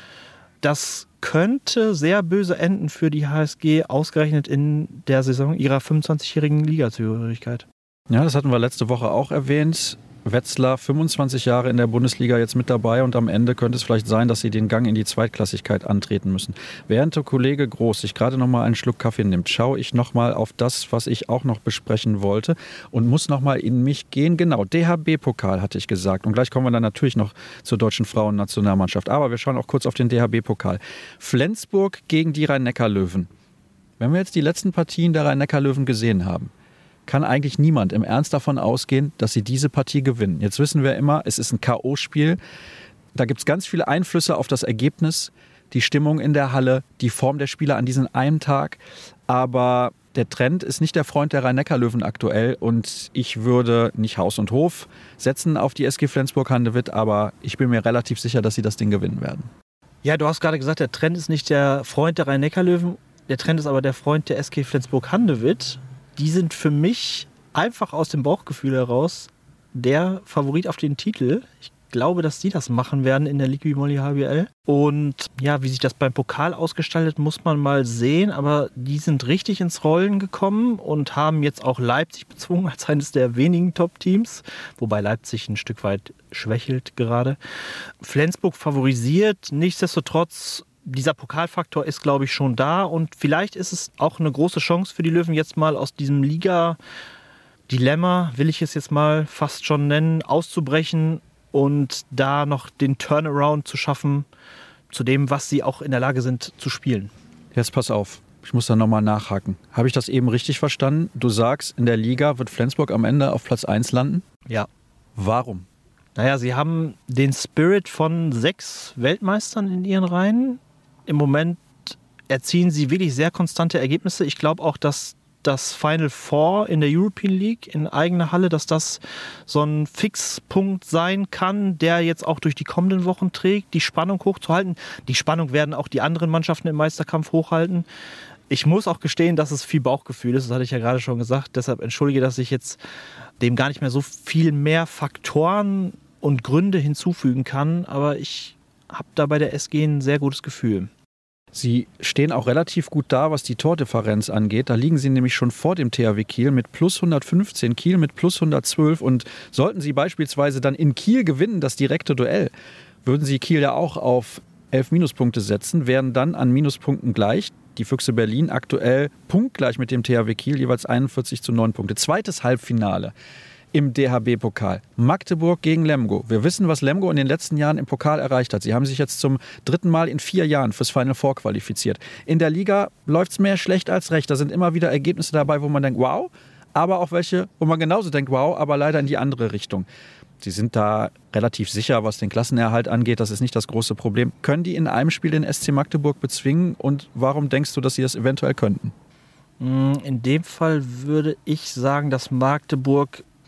D: Das könnte sehr böse enden für die HSG, ausgerechnet in der Saison ihrer 25-jährigen Ligazugehörigkeit.
B: Ja, das hatten wir letzte Woche auch erwähnt. Wetzlar 25 Jahre in der Bundesliga jetzt mit dabei und am Ende könnte es vielleicht sein, dass sie den Gang in die Zweitklassigkeit antreten müssen. Während der Kollege Groß sich gerade noch mal einen Schluck Kaffee nimmt, schaue ich noch mal auf das, was ich auch noch besprechen wollte und muss noch mal in mich gehen. Genau, DHB-Pokal hatte ich gesagt und gleich kommen wir dann natürlich noch zur deutschen Frauennationalmannschaft. Aber wir schauen auch kurz auf den DHB-Pokal. Flensburg gegen die Rhein-Neckar-Löwen. Wenn wir jetzt die letzten Partien der Rhein-Neckar-Löwen gesehen haben, kann eigentlich niemand im Ernst davon ausgehen, dass sie diese Partie gewinnen. Jetzt wissen wir immer, es ist ein K.O.-Spiel. Da gibt es ganz viele Einflüsse auf das Ergebnis, die Stimmung in der Halle, die Form der Spieler an diesem einen Tag. Aber der Trend ist nicht der Freund der Rhein-Neckar-Löwen aktuell. Und ich würde nicht Haus und Hof setzen auf die SG Flensburg-Handewitt, aber ich bin mir relativ sicher, dass sie das Ding gewinnen werden.
D: Ja, du hast gerade gesagt, der Trend ist nicht der Freund der Rhein-Neckar-Löwen. Der Trend ist aber der Freund der SG Flensburg-Handewitt. Die sind für mich einfach aus dem Bauchgefühl heraus der Favorit auf den Titel. Ich glaube, dass die das machen werden in der Ligue Molly HBL. Und ja, wie sich das beim Pokal ausgestaltet, muss man mal sehen. Aber die sind richtig ins Rollen gekommen und haben jetzt auch Leipzig bezwungen als eines der wenigen Top-Teams. Wobei Leipzig ein Stück weit schwächelt gerade. Flensburg favorisiert, nichtsdestotrotz. Dieser Pokalfaktor ist, glaube ich, schon da und vielleicht ist es auch eine große Chance für die Löwen, jetzt mal aus diesem Liga-Dilemma, will ich es jetzt mal fast schon nennen, auszubrechen und da noch den Turnaround zu schaffen zu dem, was sie auch in der Lage sind zu spielen.
B: Jetzt pass auf, ich muss da nochmal nachhaken. Habe ich das eben richtig verstanden? Du sagst, in der Liga wird Flensburg am Ende auf Platz 1 landen?
D: Ja.
B: Warum?
D: Naja, sie haben den Spirit von 6 Weltmeistern in ihren Reihen. Im Moment erzielen sie wirklich sehr konstante Ergebnisse. Ich glaube auch, dass das Final Four in der European League in eigener Halle, dass das so ein Fixpunkt sein kann, der jetzt auch durch die kommenden Wochen trägt, die Spannung hochzuhalten. Die Spannung werden auch die anderen Mannschaften im Meisterkampf hochhalten. Ich muss auch gestehen, dass es viel Bauchgefühl ist, das hatte ich ja gerade schon gesagt. Deshalb entschuldige, dass ich jetzt dem gar nicht mehr so viel mehr Faktoren und Gründe hinzufügen kann. Aber ich habe da bei der SG ein sehr gutes Gefühl.
B: Sie stehen auch relativ gut da, was die Tordifferenz angeht. Da liegen sie nämlich schon vor dem THW Kiel mit plus 115, Kiel mit plus 112. Und sollten sie beispielsweise dann in Kiel gewinnen, das direkte Duell, würden sie Kiel ja auch auf 11 Minuspunkte setzen, wären dann an Minuspunkten gleich. Die Füchse Berlin aktuell punktgleich mit dem THW Kiel, jeweils 41:9 Punkte. Zweites Halbfinale im DHB-Pokal. Magdeburg gegen Lemgo. Wir wissen, was Lemgo in den letzten Jahren im Pokal erreicht hat. Sie haben sich jetzt zum 3. Mal in 4 Jahren fürs Final Four qualifiziert. In der Liga läuft es mehr schlecht als recht. Da sind immer wieder Ergebnisse dabei, wo man denkt, wow, aber auch welche, wo man genauso denkt, wow, aber leider in die andere Richtung. Sie sind da relativ sicher, was den Klassenerhalt angeht. Das ist nicht das große Problem. Können die in einem Spiel den SC Magdeburg bezwingen? Und warum denkst du, dass sie das eventuell könnten?
D: In dem Fall würde ich sagen, dass Magdeburg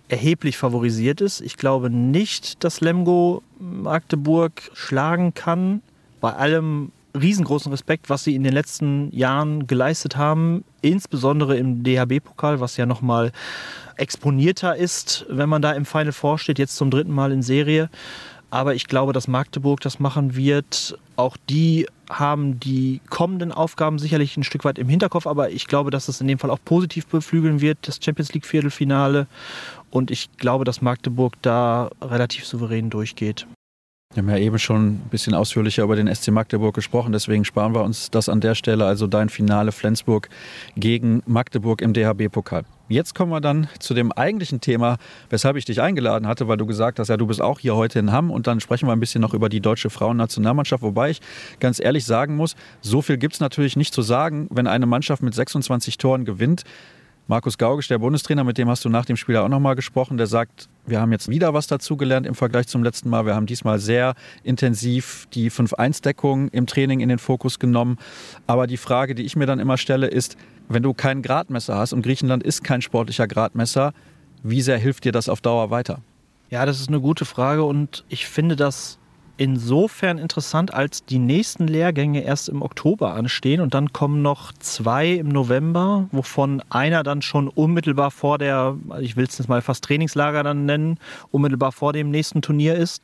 D: erheblich favorisiert ist. Ich glaube nicht, dass Lemgo Magdeburg schlagen kann. Bei allem riesengroßen Respekt, was sie in den letzten Jahren geleistet haben, insbesondere im DHB-Pokal, was ja nochmal exponierter ist, wenn man da im Final Four steht, jetzt zum 3. Mal in Serie. Aber ich glaube, dass Magdeburg das machen wird. Auch die haben die kommenden Aufgaben sicherlich ein Stück weit im Hinterkopf, aber ich glaube, dass es in dem Fall auch positiv beflügeln wird, das Champions League Viertelfinale. Und ich glaube, dass Magdeburg da relativ souverän durchgeht.
B: Wir haben ja eben schon ein bisschen ausführlicher über den SC Magdeburg gesprochen, deswegen sparen wir uns das an der Stelle, also dein Finale Flensburg gegen Magdeburg im DHB-Pokal. Jetzt kommen wir dann zu dem eigentlichen Thema, weshalb ich dich eingeladen hatte, weil du gesagt hast, ja, du bist auch hier heute in Hamm, und dann sprechen wir ein bisschen noch über die deutsche Frauennationalmannschaft, wobei ich ganz ehrlich sagen muss, so viel gibt es natürlich nicht zu sagen, wenn eine Mannschaft mit 26 Toren gewinnt. Markus Gaugisch, der Bundestrainer, mit dem hast du nach dem Spiel auch nochmal gesprochen, der sagt, wir haben jetzt wieder was dazugelernt im Vergleich zum letzten Mal. Wir haben diesmal sehr intensiv die 5-1-Deckung im Training in den Fokus genommen. Aber die Frage, die ich mir dann immer stelle, ist, wenn du kein Gradmesser hast, und Griechenland ist kein sportlicher Gradmesser, wie sehr hilft dir das auf Dauer weiter?
D: Ja, das ist eine gute Frage, und ich finde das insofern interessant, als die nächsten Lehrgänge erst im Oktober anstehen und dann kommen noch 2 im November, wovon einer dann schon unmittelbar vor der, ich will es jetzt mal fast Trainingslager dann nennen, unmittelbar vor dem nächsten Turnier ist.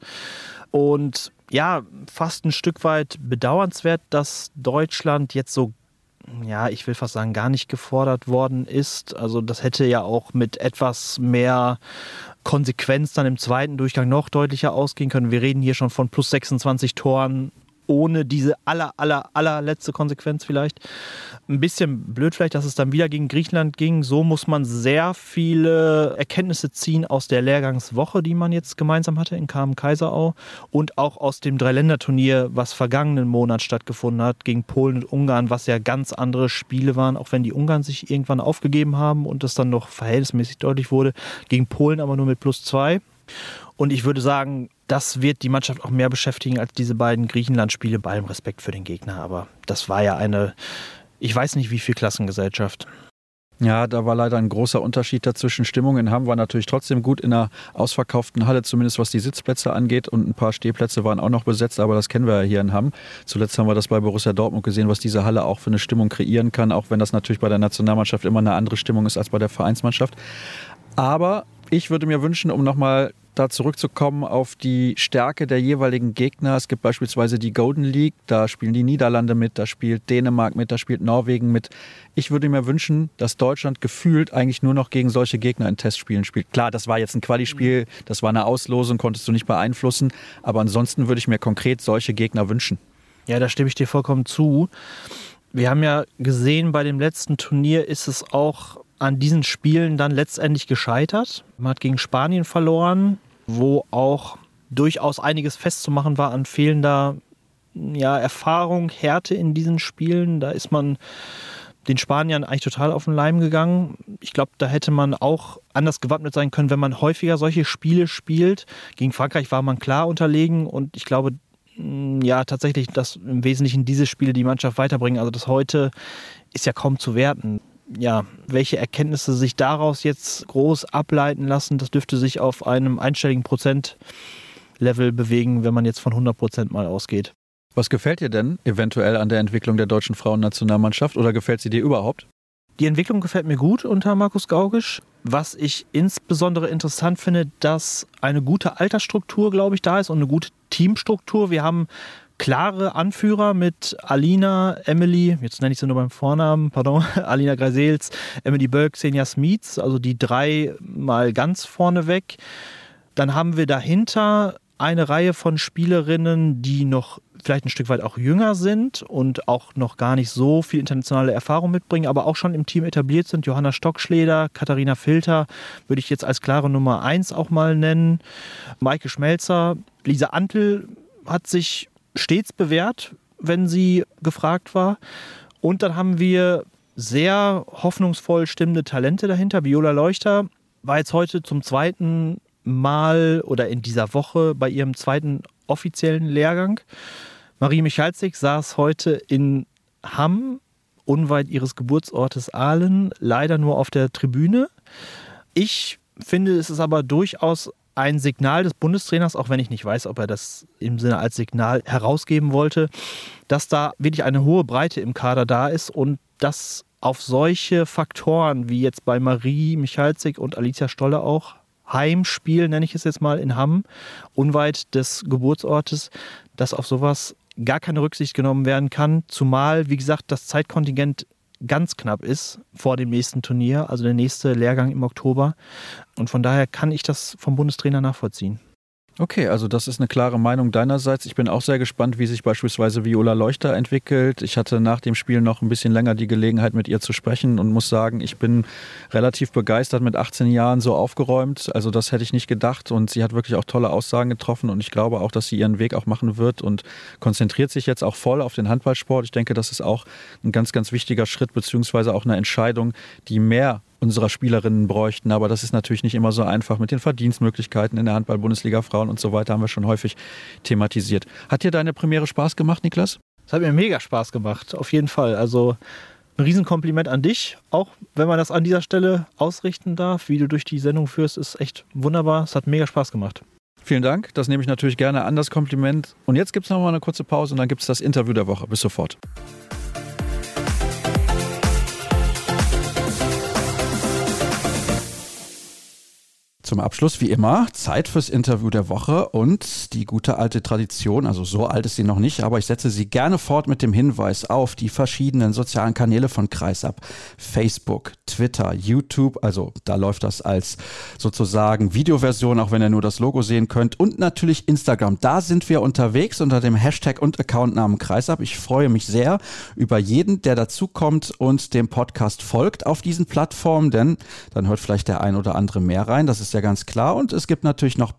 D: Und ja, fast ein Stück weit bedauernswert, dass Deutschland jetzt so, ja, ich will fast sagen, gar nicht gefordert worden ist. Also das hätte ja auch mit etwas mehr Konsequenz dann im zweiten Durchgang noch deutlicher ausgehen können. Wir reden hier schon von plus 26 Toren ohne diese allerletzte Konsequenz vielleicht. Ein bisschen blöd vielleicht, dass es dann wieder gegen Griechenland ging. So muss man sehr viele Erkenntnisse ziehen aus der Lehrgangswoche, die man jetzt gemeinsam hatte in Kaiserau, und auch aus dem Dreiländerturnier, was vergangenen Monat stattgefunden hat, gegen Polen und Ungarn, was ja ganz andere Spiele waren, auch wenn die Ungarn sich irgendwann aufgegeben haben und es dann noch verhältnismäßig deutlich wurde. Gegen Polen aber nur mit +2. Und ich würde sagen, das wird die Mannschaft auch mehr beschäftigen als diese beiden Griechenland-Spiele, bei allem Respekt für den Gegner. Aber das war ja eine, ich weiß nicht wie viel Klassengesellschaft.
B: Ja, da war leider ein großer Unterschied dazwischen. Stimmung in Hamm war natürlich trotzdem gut in einer ausverkauften Halle, zumindest was die Sitzplätze angeht. Und ein paar Stehplätze waren auch noch besetzt, aber das kennen wir ja hier in Hamm. Zuletzt haben wir das bei Borussia Dortmund gesehen, was diese Halle auch für eine Stimmung kreieren kann, auch wenn das natürlich bei der Nationalmannschaft immer eine andere Stimmung ist als bei der Vereinsmannschaft. Aber ich würde mir wünschen, um nochmal da zurückzukommen auf die Stärke der jeweiligen Gegner. Es gibt beispielsweise die Golden League, da spielen die Niederlande mit, da spielt Dänemark mit, da spielt Norwegen mit. Ich würde mir wünschen, dass Deutschland gefühlt eigentlich nur noch gegen solche Gegner in Testspielen spielt. Klar, das war jetzt ein Quali-Spiel, das war eine Auslosung, konntest du nicht beeinflussen, aber ansonsten würde ich mir konkret solche Gegner wünschen.
D: Ja, da stimme ich dir vollkommen zu. Wir haben ja gesehen, bei dem letzten Turnier ist es auch an diesen Spielen dann letztendlich gescheitert. Man hat gegen Spanien verloren, wo auch durchaus einiges festzumachen war an fehlender Erfahrung, Härte in diesen Spielen. Da ist man den Spaniern eigentlich total auf den Leim gegangen. Ich glaube, da hätte man auch anders gewappnet sein können, wenn man häufiger solche Spiele spielt. Gegen Frankreich war man klar unterlegen, und ich glaube, tatsächlich, dass im Wesentlichen diese Spiele die Mannschaft weiterbringen. Also das heute ist ja kaum zu werten. Ja, welche Erkenntnisse sich daraus jetzt groß ableiten lassen, das dürfte sich auf einem einstelligen Prozentlevel bewegen, wenn man jetzt von 100% mal ausgeht.
B: Was gefällt dir denn eventuell an der Entwicklung der deutschen Frauennationalmannschaft, oder gefällt sie dir überhaupt?
D: Die Entwicklung gefällt mir gut unter Markus Gaugisch. Was ich insbesondere interessant finde, dass eine gute Altersstruktur, glaube ich, da ist und eine gute Teamstruktur. Wir haben klare Anführer mit Alina, Emily, jetzt nenne ich sie nur beim Vornamen, Alina Greisels, Emily Bölk, Xenia Smits, also die 3 mal ganz vorne weg. Dann haben wir dahinter eine Reihe von Spielerinnen, die noch vielleicht ein Stück weit auch jünger sind und auch noch gar nicht so viel internationale Erfahrung mitbringen, aber auch schon im Team etabliert sind. Johanna Stockschleder, Katharina Filter würde ich jetzt als klare Nummer 1 auch mal nennen. Maike Schmelzer, Lisa Antl hat sich stets bewährt, wenn sie gefragt war. Und dann haben wir sehr hoffnungsvoll stimmende Talente dahinter. Viola Leuchter war jetzt heute zum 2. Mal oder in dieser Woche bei ihrem 2. offiziellen Lehrgang. Marie Michalzik saß heute in Hamm, unweit ihres Geburtsortes Aalen, leider nur auf der Tribüne. Ich finde, es ist aber durchaus ein Signal des Bundestrainers, auch wenn ich nicht weiß, ob er das im Sinne als Signal herausgeben wollte, dass da wirklich eine hohe Breite im Kader da ist und dass auf solche Faktoren wie jetzt bei Marie Michalzik und Alicia Stolle auch Heimspiel, nenne ich es jetzt mal, in Hamm, unweit des Geburtsortes, dass auf sowas gar keine Rücksicht genommen werden kann, zumal, wie gesagt, das Zeitkontingent ganz knapp ist vor dem nächsten Turnier, also der nächste Lehrgang im Oktober. Und von daher kann ich das vom Bundestrainer nachvollziehen.
B: Okay, also das ist eine klare Meinung deinerseits. Ich bin auch sehr gespannt, wie sich beispielsweise Viola Leuchter entwickelt. Ich hatte nach dem Spiel noch ein bisschen länger die Gelegenheit, mit ihr zu sprechen und muss sagen, ich bin relativ begeistert, mit 18 Jahren so aufgeräumt. Also das hätte ich nicht gedacht und sie hat wirklich auch tolle Aussagen getroffen und ich glaube auch, dass sie ihren Weg auch machen wird und konzentriert sich jetzt auch voll auf den Handballsport. Ich denke, das ist auch ein ganz, ganz wichtiger Schritt beziehungsweise auch eine Entscheidung, die mehr unserer Spielerinnen bräuchten, aber das ist natürlich nicht immer so einfach mit den Verdienstmöglichkeiten in der Handball-Bundesliga Frauen und so weiter, haben wir schon häufig thematisiert. Hat dir deine Premiere Spaß gemacht, Niklas?
D: Es hat mir mega Spaß gemacht, auf jeden Fall. Also ein Riesenkompliment an dich, auch wenn man das an dieser Stelle ausrichten darf, wie du durch die Sendung führst, ist echt wunderbar. Es hat mega Spaß gemacht.
B: Vielen Dank, das nehme ich natürlich gerne an, das Kompliment. Und jetzt gibt es noch mal eine kurze Pause und dann gibt es das Interview der Woche. Bis sofort. Zum Abschluss, wie immer, Zeit fürs Interview der Woche und die gute alte Tradition, also so alt ist sie noch nicht, aber ich setze sie gerne fort mit dem Hinweis auf die verschiedenen sozialen Kanäle von Kreisab. Facebook, Twitter, YouTube, also da läuft das als sozusagen Videoversion, auch wenn ihr nur das Logo sehen könnt, und natürlich Instagram. Da sind wir unterwegs unter dem Hashtag und Accountnamen Kreisab. Ich freue mich sehr über jeden, der dazukommt und dem Podcast folgt auf diesen Plattformen, denn dann hört vielleicht der ein oder andere mehr rein. Das ist ja ganz klar. Und es gibt natürlich noch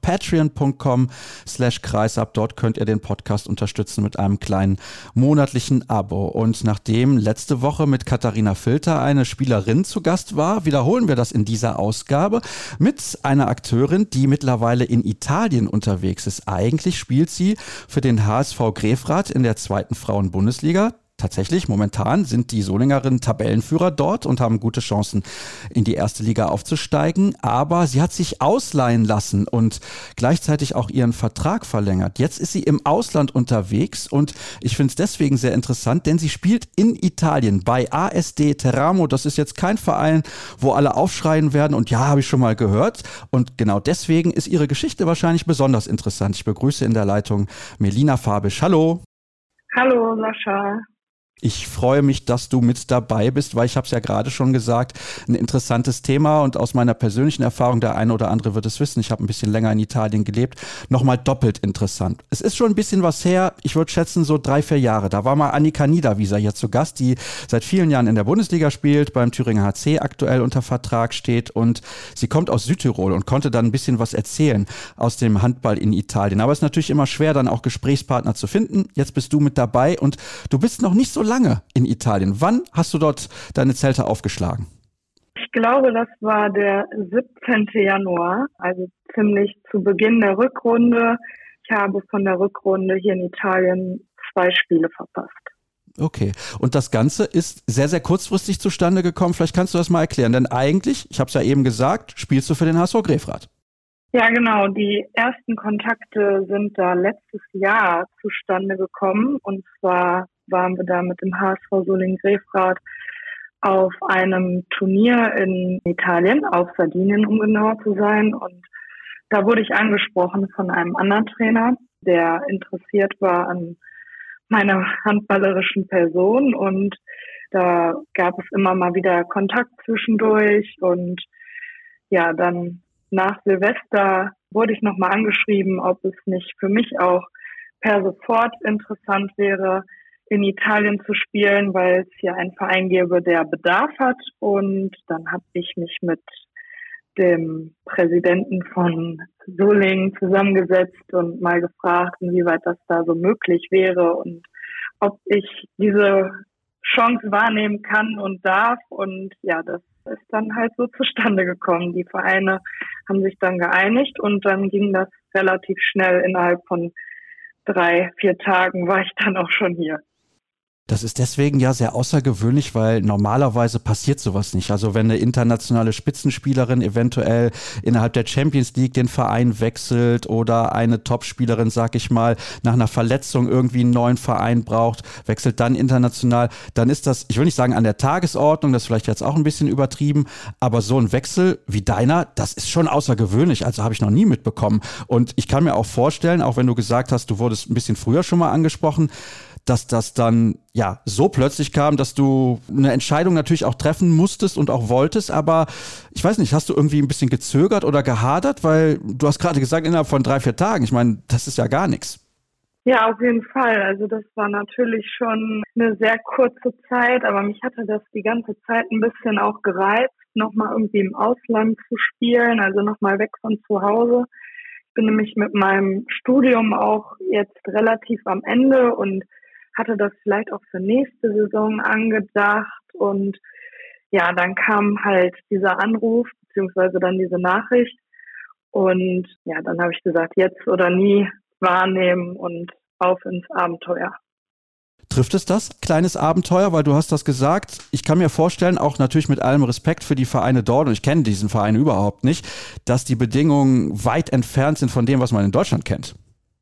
B: patreon.com/kreisab. Dort könnt ihr den Podcast unterstützen mit einem kleinen monatlichen Abo. Und nachdem letzte Woche mit Katharina Filter eine Spielerin zu Gast war, wiederholen wir das in dieser Ausgabe mit einer Akteurin, die mittlerweile in Italien unterwegs ist. Eigentlich spielt sie für den HSV Grefrath in der 2. Frauen-Bundesliga. Tatsächlich, momentan sind die Solingerinnen Tabellenführer dort und haben gute Chancen, in die erste Liga aufzusteigen. Aber sie hat sich ausleihen lassen und gleichzeitig auch ihren Vertrag verlängert. Jetzt ist sie im Ausland unterwegs und ich finde es deswegen sehr interessant, denn sie spielt in Italien bei ASD Teramo. Das ist jetzt kein Verein, wo alle aufschreien werden und ja, habe ich schon mal gehört. Und genau deswegen ist ihre Geschichte wahrscheinlich besonders interessant. Ich begrüße in der Leitung Melina Fabisch. Hallo.
E: Hallo, Sascha.
B: Ich freue mich, dass du mit dabei bist, weil ich habe es ja gerade schon gesagt, ein interessantes Thema und aus meiner persönlichen Erfahrung, der eine oder andere wird es wissen, ich habe ein bisschen länger in Italien gelebt, nochmal doppelt interessant. Es ist schon ein bisschen was her, ich würde schätzen so 3-4 Jahre. Da war mal Annika Niederwieser hier zu Gast, die seit vielen Jahren in der Bundesliga spielt, beim Thüringer HC aktuell unter Vertrag steht und sie kommt aus Südtirol und konnte dann ein bisschen was erzählen aus dem Handball in Italien. Aber es ist natürlich immer schwer, dann auch Gesprächspartner zu finden. Jetzt bist du mit dabei und du bist noch nicht so lange in Italien. Wann hast du dort deine Zelte aufgeschlagen?
E: Ich glaube, das war der 17. Januar, also ziemlich zu Beginn der Rückrunde. Ich habe von der Rückrunde hier in Italien 2 Spiele verpasst.
B: Okay, und das Ganze ist sehr, sehr kurzfristig zustande gekommen. Vielleicht kannst du das mal erklären, denn eigentlich, ich habe es ja eben gesagt, spielst du für den HSV Grefrath.
E: Ja, genau. Die ersten Kontakte sind da letztes Jahr zustande gekommen. Und zwar waren wir da mit dem HSV Solingen-Grefrath auf einem Turnier in Italien, auf Sardinien, um genauer zu sein. Und da wurde ich angesprochen von einem anderen Trainer, der interessiert war an meiner handballerischen Person. Und da gab es immer mal wieder Kontakt zwischendurch. Und ja, dann nach Silvester wurde ich nochmal angeschrieben, ob es nicht für mich auch per sofort interessant wäre, in Italien zu spielen, weil es hier einen Verein gäbe, der Bedarf hat. Und dann habe ich mich mit dem Präsidenten von Solingen zusammengesetzt und mal gefragt, inwieweit das da so möglich wäre und ob ich diese Chance wahrnehmen kann und darf. Und ja, das ist dann halt so zustande gekommen. Die Vereine haben sich dann geeinigt und dann ging das relativ schnell. Innerhalb von 3-4 Tagen war ich dann auch schon hier.
B: Das ist deswegen ja sehr außergewöhnlich, weil normalerweise passiert sowas nicht. Also wenn eine internationale Spitzenspielerin eventuell innerhalb der Champions League den Verein wechselt oder eine Topspielerin, sag ich mal, nach einer Verletzung irgendwie einen neuen Verein braucht, wechselt dann international, dann ist das, ich will nicht sagen an der Tagesordnung, das ist vielleicht jetzt auch ein bisschen übertrieben, aber so ein Wechsel wie deiner, das ist schon außergewöhnlich, also habe ich noch nie mitbekommen. Und ich kann mir auch vorstellen, auch wenn du gesagt hast, du wurdest ein bisschen früher schon mal angesprochen, dass das dann ja so plötzlich kam, dass du eine Entscheidung natürlich auch treffen musstest und auch wolltest, aber ich weiß nicht, hast du irgendwie ein bisschen gezögert oder gehadert, weil du hast gerade gesagt, innerhalb von 3-4 Tagen, ich meine, das ist ja gar nichts.
E: Ja, auf jeden Fall. Also das war natürlich schon eine sehr kurze Zeit, aber mich hatte das die ganze Zeit ein bisschen auch gereizt, nochmal irgendwie im Ausland zu spielen, also nochmal weg von zu Hause. Ich bin nämlich mit meinem Studium auch jetzt relativ am Ende und hatte das vielleicht auch für nächste Saison angedacht und ja, dann kam halt dieser Anruf beziehungsweise dann diese Nachricht und ja, dann habe ich gesagt, jetzt oder nie wahrnehmen und auf ins Abenteuer.
B: Trifft es das, kleines Abenteuer, weil du hast das gesagt, ich kann mir vorstellen, auch natürlich mit allem Respekt für die Vereine dort, und ich kenne diesen Verein überhaupt nicht, dass die Bedingungen weit entfernt sind von dem, was man in Deutschland kennt.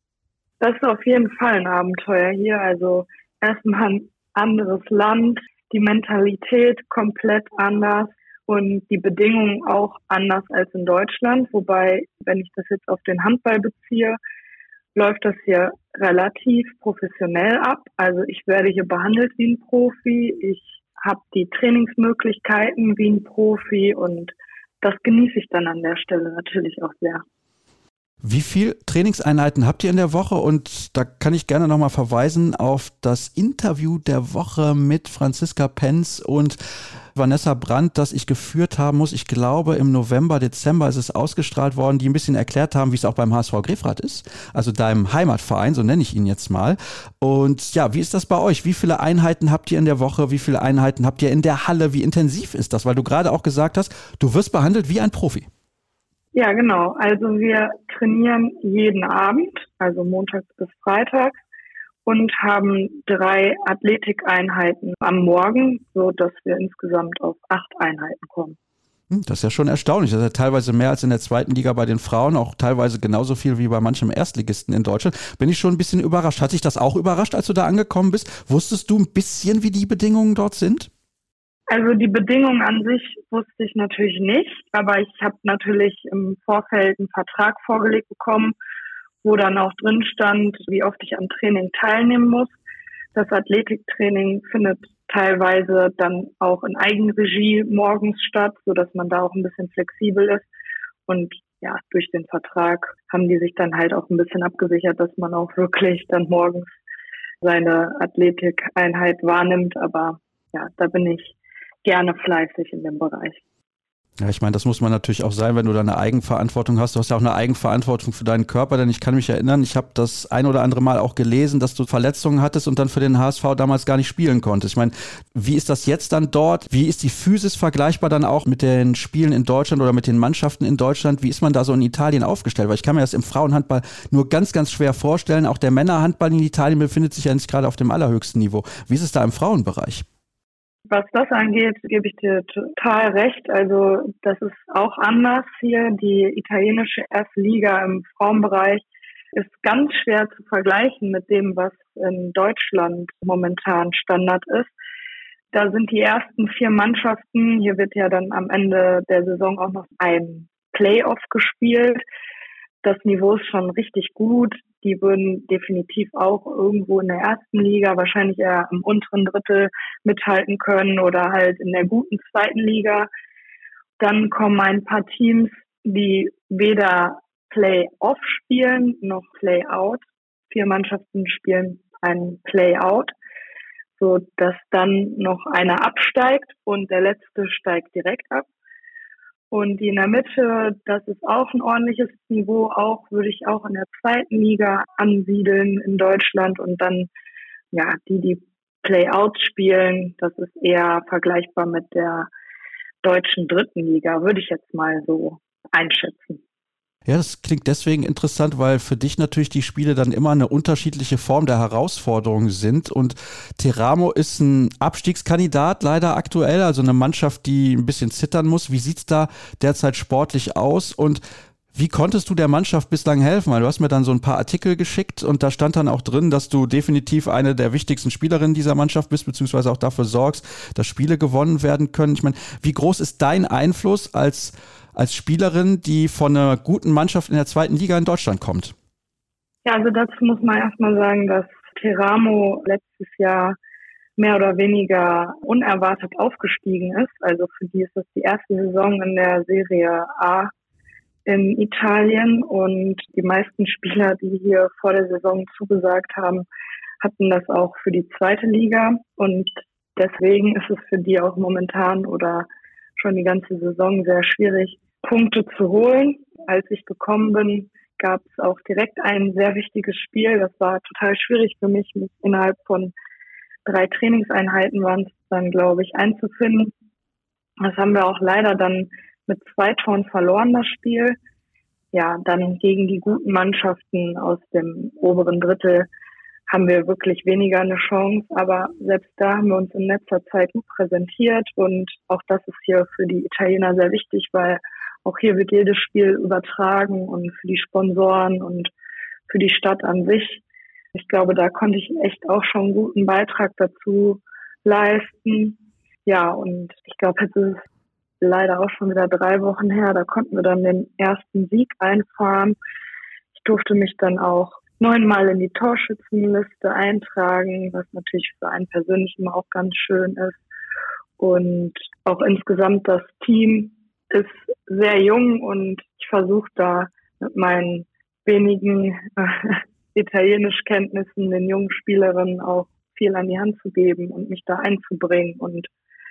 E: Das ist auf jeden Fall ein Abenteuer hier. Also erstmal ein anderes Land, die Mentalität komplett anders und die Bedingungen auch anders als in Deutschland. Wobei, wenn ich das jetzt auf den Handball beziehe, läuft das hier relativ professionell ab. Also ich werde hier behandelt wie ein Profi. Ich habe die Trainingsmöglichkeiten wie ein Profi und das genieße ich dann an der Stelle natürlich auch sehr.
B: Wie viel Trainingseinheiten habt ihr in der Woche? Und da kann ich gerne nochmal verweisen auf das Interview der Woche mit Franziska Penz und Vanessa Brandt, das ich geführt haben muss. Ich glaube, im November, Dezember ist es ausgestrahlt worden, die ein bisschen erklärt haben, wie es auch beim HSV Grefrath ist. Also deinem Heimatverein, so nenne ich ihn jetzt mal. Und ja, wie ist das bei euch? Wie viele Einheiten habt ihr in der Woche? Wie viele Einheiten habt ihr in der Halle? Wie intensiv ist das? Weil du gerade auch gesagt hast, du wirst behandelt wie ein Profi.
E: Ja, genau. Also wir trainieren jeden Abend, also montags bis freitags und haben 3 Athletikeinheiten am Morgen, so dass wir insgesamt auf 8 Einheiten kommen.
B: Das ist ja schon erstaunlich. Das ist ja teilweise mehr als in der zweiten Liga bei den Frauen, auch teilweise genauso viel wie bei manchem Erstligisten in Deutschland. Bin ich schon ein bisschen überrascht. Hat dich das auch überrascht, als du da angekommen bist? Wusstest du ein bisschen, wie die Bedingungen dort sind?
E: Also die Bedingungen an sich wusste ich natürlich nicht, aber ich habe natürlich im Vorfeld einen Vertrag vorgelegt bekommen, wo dann auch drin stand, wie oft ich am Training teilnehmen muss. Das Athletiktraining findet teilweise dann auch in Eigenregie morgens statt, sodass man da auch ein bisschen flexibel ist. Und ja, durch den Vertrag haben die sich dann halt auch ein bisschen abgesichert, dass man auch wirklich dann morgens seine Athletikeinheit wahrnimmt. Aber ja, da bin ich gerne fleißig in dem Bereich.
B: Ja, ich meine, das muss man natürlich auch sein, wenn du da eine Eigenverantwortung hast. Du hast ja auch eine Eigenverantwortung für deinen Körper, denn ich kann mich erinnern, ich habe das ein oder andere Mal auch gelesen, dass du Verletzungen hattest und dann für den HSV damals gar nicht spielen konntest. Ich meine, wie ist das jetzt dann dort? Wie ist die Physis vergleichbar dann auch mit den Spielen in Deutschland oder mit den Mannschaften in Deutschland? Wie ist man da so in Italien aufgestellt? Weil ich kann mir das im Frauenhandball nur ganz, ganz schwer vorstellen. Auch der Männerhandball in Italien befindet sich ja nicht gerade auf dem allerhöchsten Niveau. Wie ist es da im Frauenbereich?
E: Was das angeht, gebe ich dir total recht. Also das ist auch anders hier. Die italienische erste Liga im Frauenbereich ist ganz schwer zu vergleichen mit dem, was in Deutschland momentan Standard ist. Da sind die ersten 4 Mannschaften. Hier wird ja dann am Ende der Saison auch noch ein Playoff gespielt. Das Niveau ist schon richtig gut. Die würden definitiv auch irgendwo in der ersten Liga, wahrscheinlich eher im unteren Drittel mithalten können oder halt in der guten zweiten Liga. Dann kommen ein paar Teams, die weder Play-Off spielen noch Play-Out. 4 Mannschaften spielen ein Play-Out, so dass dann noch einer absteigt und der letzte steigt direkt ab. Und die in der Mitte, das ist auch ein ordentliches Niveau, auch würde ich auch in der zweiten Liga ansiedeln in Deutschland. Und dann, ja, die Play-Outs spielen, das ist eher vergleichbar mit der deutschen dritten Liga, würde ich jetzt mal so einschätzen.
B: Ja, das klingt deswegen interessant, weil für dich natürlich die Spiele dann immer eine unterschiedliche Form der Herausforderung sind. Und Teramo ist ein Abstiegskandidat leider aktuell, also eine Mannschaft, die ein bisschen zittern muss. Wie sieht's da derzeit sportlich aus? Und wie konntest du der Mannschaft bislang helfen? Weil du hast mir dann so ein paar Artikel geschickt und da stand dann auch drin, dass du definitiv eine der wichtigsten Spielerinnen dieser Mannschaft bist, beziehungsweise auch dafür sorgst, dass Spiele gewonnen werden können. Ich meine, wie groß ist dein Einfluss als Spielerin, die von einer guten Mannschaft in der zweiten Liga in Deutschland kommt?
E: Ja, also dazu muss man erstmal sagen, dass Teramo letztes Jahr mehr oder weniger unerwartet aufgestiegen ist. Also für die ist das die erste Saison in der Serie A in Italien und die meisten Spieler, die hier vor der Saison zugesagt haben, hatten das auch für die zweite Liga und deswegen ist es für die auch momentan oder schon die ganze Saison sehr schwierig, Punkte zu holen. Als ich gekommen bin, gab es auch direkt ein sehr wichtiges Spiel. Das war total schwierig für mich, mich innerhalb von 3 Trainingseinheiten waren es dann, glaube ich, einzufinden. Das haben wir auch leider dann mit 2 Toren verloren, das Spiel. Ja, dann gegen die guten Mannschaften aus dem oberen Drittel haben wir wirklich weniger eine Chance. Aber selbst da haben wir uns in letzter Zeit gut präsentiert. Und auch das ist hier für die Italiener sehr wichtig, weil auch hier wird jedes Spiel übertragen und für die Sponsoren und für die Stadt an sich. Ich glaube, da konnte ich echt auch schon einen guten Beitrag dazu leisten. Ja, und ich glaube, jetzt ist es leider auch schon wieder 3 Wochen her. Da konnten wir dann den ersten Sieg einfahren. Ich durfte mich dann auch 9-mal in die Torschützenliste eintragen, was natürlich für einen persönlich immer auch ganz schön ist. Und auch insgesamt das Team ist sehr jung und ich versuche da mit meinen wenigen Italienischkenntnissen den jungen Spielerinnen auch viel an die Hand zu geben und mich da einzubringen und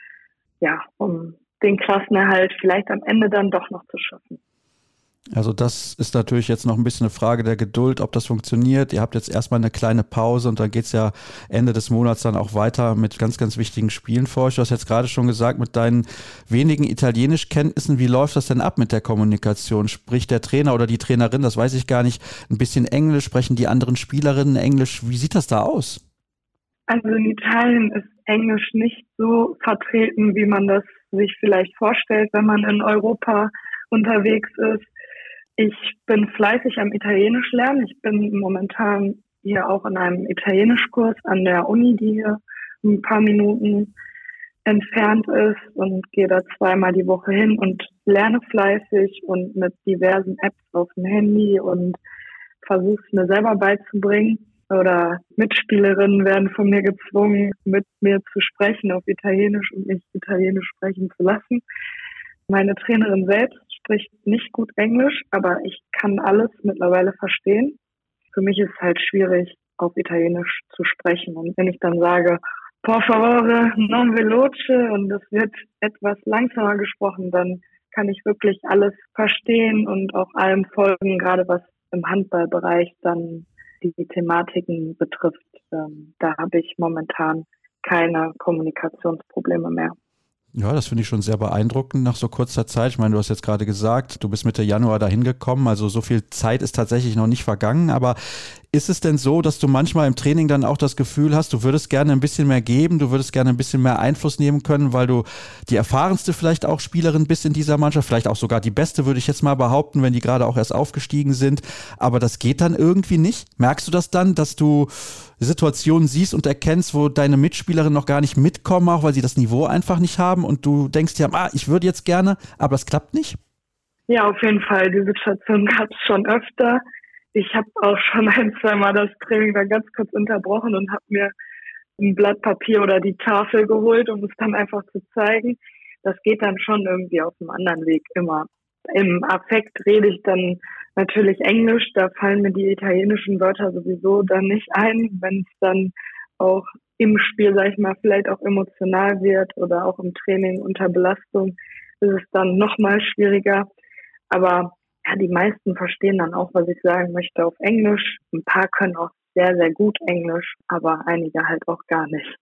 E: ja, um den Klassenerhalt vielleicht am Ende dann doch noch zu schaffen.
B: Also das ist natürlich jetzt noch ein bisschen eine Frage der Geduld, ob das funktioniert. Ihr habt jetzt erstmal eine kleine Pause und dann geht's ja Ende des Monats dann auch weiter mit ganz, ganz wichtigen Spielen für euch. Du hast jetzt gerade schon gesagt, mit deinen wenigen Italienischkenntnissen, wie läuft das denn ab mit der Kommunikation? Spricht der Trainer oder die Trainerin, das weiß ich gar nicht, ein bisschen Englisch? Sprechen die anderen Spielerinnen Englisch? Wie sieht das da aus?
E: Also in Italien ist Englisch nicht so vertreten, wie man das sich vielleicht vorstellt, wenn man in Europa unterwegs ist. Ich bin fleißig am Italienisch lernen. Ich bin momentan hier auch in einem Italienischkurs an der Uni, die hier ein paar Minuten entfernt ist und gehe da 2-mal die Woche hin und lerne fleißig und mit diversen Apps auf dem Handy und versuche es mir selber beizubringen. Oder Mitspielerinnen werden von mir gezwungen, mit mir zu sprechen auf Italienisch und mich Italienisch sprechen zu lassen. Meine Trainerin selbst spricht nicht gut Englisch, aber ich kann alles mittlerweile verstehen. Für mich ist es halt schwierig, auf Italienisch zu sprechen. Und wenn ich dann sage, por favore, non veloce, und es wird etwas langsamer gesprochen, dann kann ich wirklich alles verstehen und auch allem folgen, gerade was im Handballbereich dann die Thematiken betrifft. Da habe ich momentan keine Kommunikationsprobleme mehr.
B: Ja, das finde ich schon sehr beeindruckend nach so kurzer Zeit. Ich meine, du hast jetzt gerade gesagt, du bist Mitte Januar dahin gekommen, also so viel Zeit ist tatsächlich noch nicht vergangen, aber ist es denn so, dass du manchmal im Training dann auch das Gefühl hast, du würdest gerne ein bisschen mehr geben, du würdest gerne ein bisschen mehr Einfluss nehmen können, weil du die erfahrenste vielleicht auch Spielerin bist in dieser Mannschaft, vielleicht auch sogar die beste, würde ich jetzt mal behaupten, wenn die gerade auch erst aufgestiegen sind, aber das geht dann irgendwie nicht? Merkst du das dann, dass du Situationen siehst und erkennst, wo deine Mitspielerinnen noch gar nicht mitkommen, auch weil sie das Niveau einfach nicht haben und du denkst dir, ich würde jetzt gerne, aber es klappt nicht?
E: Ja, auf jeden Fall. Die Situation gab es schon öfter. Ich habe auch schon 1-2 Mal das Training da ganz kurz unterbrochen und habe mir ein Blatt Papier oder die Tafel geholt, um es dann einfach zu zeigen. Das geht dann schon irgendwie auf einem anderen Weg immer. Im Affekt rede ich dann natürlich Englisch, da fallen mir die italienischen Wörter sowieso dann nicht ein. Wenn es dann auch im Spiel, sag ich mal, vielleicht auch emotional wird oder auch im Training unter Belastung, ist es dann nochmal schwieriger. Aber ja, die meisten verstehen dann auch, was ich sagen möchte, auf Englisch. Ein paar können auch sehr, sehr gut Englisch, aber einige halt auch gar nicht.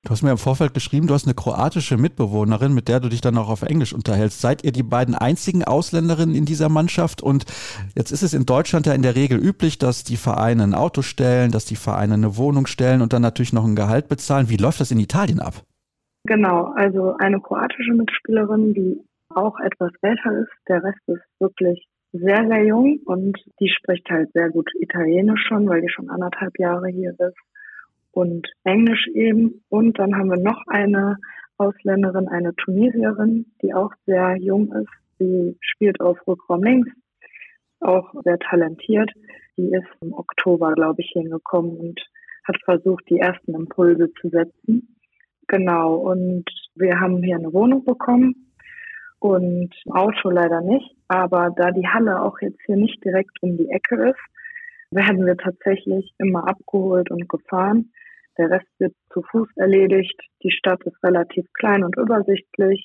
B: Du hast mir im Vorfeld geschrieben, du hast eine kroatische Mitbewohnerin, mit der du dich dann auch auf Englisch unterhältst. Seid ihr die beiden einzigen Ausländerinnen in dieser Mannschaft? Und jetzt ist es in Deutschland ja in der Regel üblich, dass die Vereine ein Auto stellen, dass die Vereine eine Wohnung stellen und dann natürlich noch ein Gehalt bezahlen. Wie läuft das in Italien ab?
E: Genau, also eine kroatische Mitspielerin, die auch etwas älter ist. Der Rest ist wirklich sehr, sehr jung und die spricht halt sehr gut Italienisch schon, weil die schon 1,5 Jahre hier ist. Und Englisch eben. Und dann haben wir noch eine Ausländerin, eine Tunesierin, die auch sehr jung ist. Sie spielt auf Rückraum links, auch sehr talentiert. Die ist im Oktober, glaube ich, hingekommen und hat versucht, die ersten Impulse zu setzen. Genau, und wir haben hier eine Wohnung bekommen und ein Auto leider nicht. Aber da die Halle auch jetzt hier nicht direkt um die Ecke ist, werden wir tatsächlich immer abgeholt und gefahren. Der Rest wird zu Fuß erledigt. Die Stadt ist relativ klein und übersichtlich.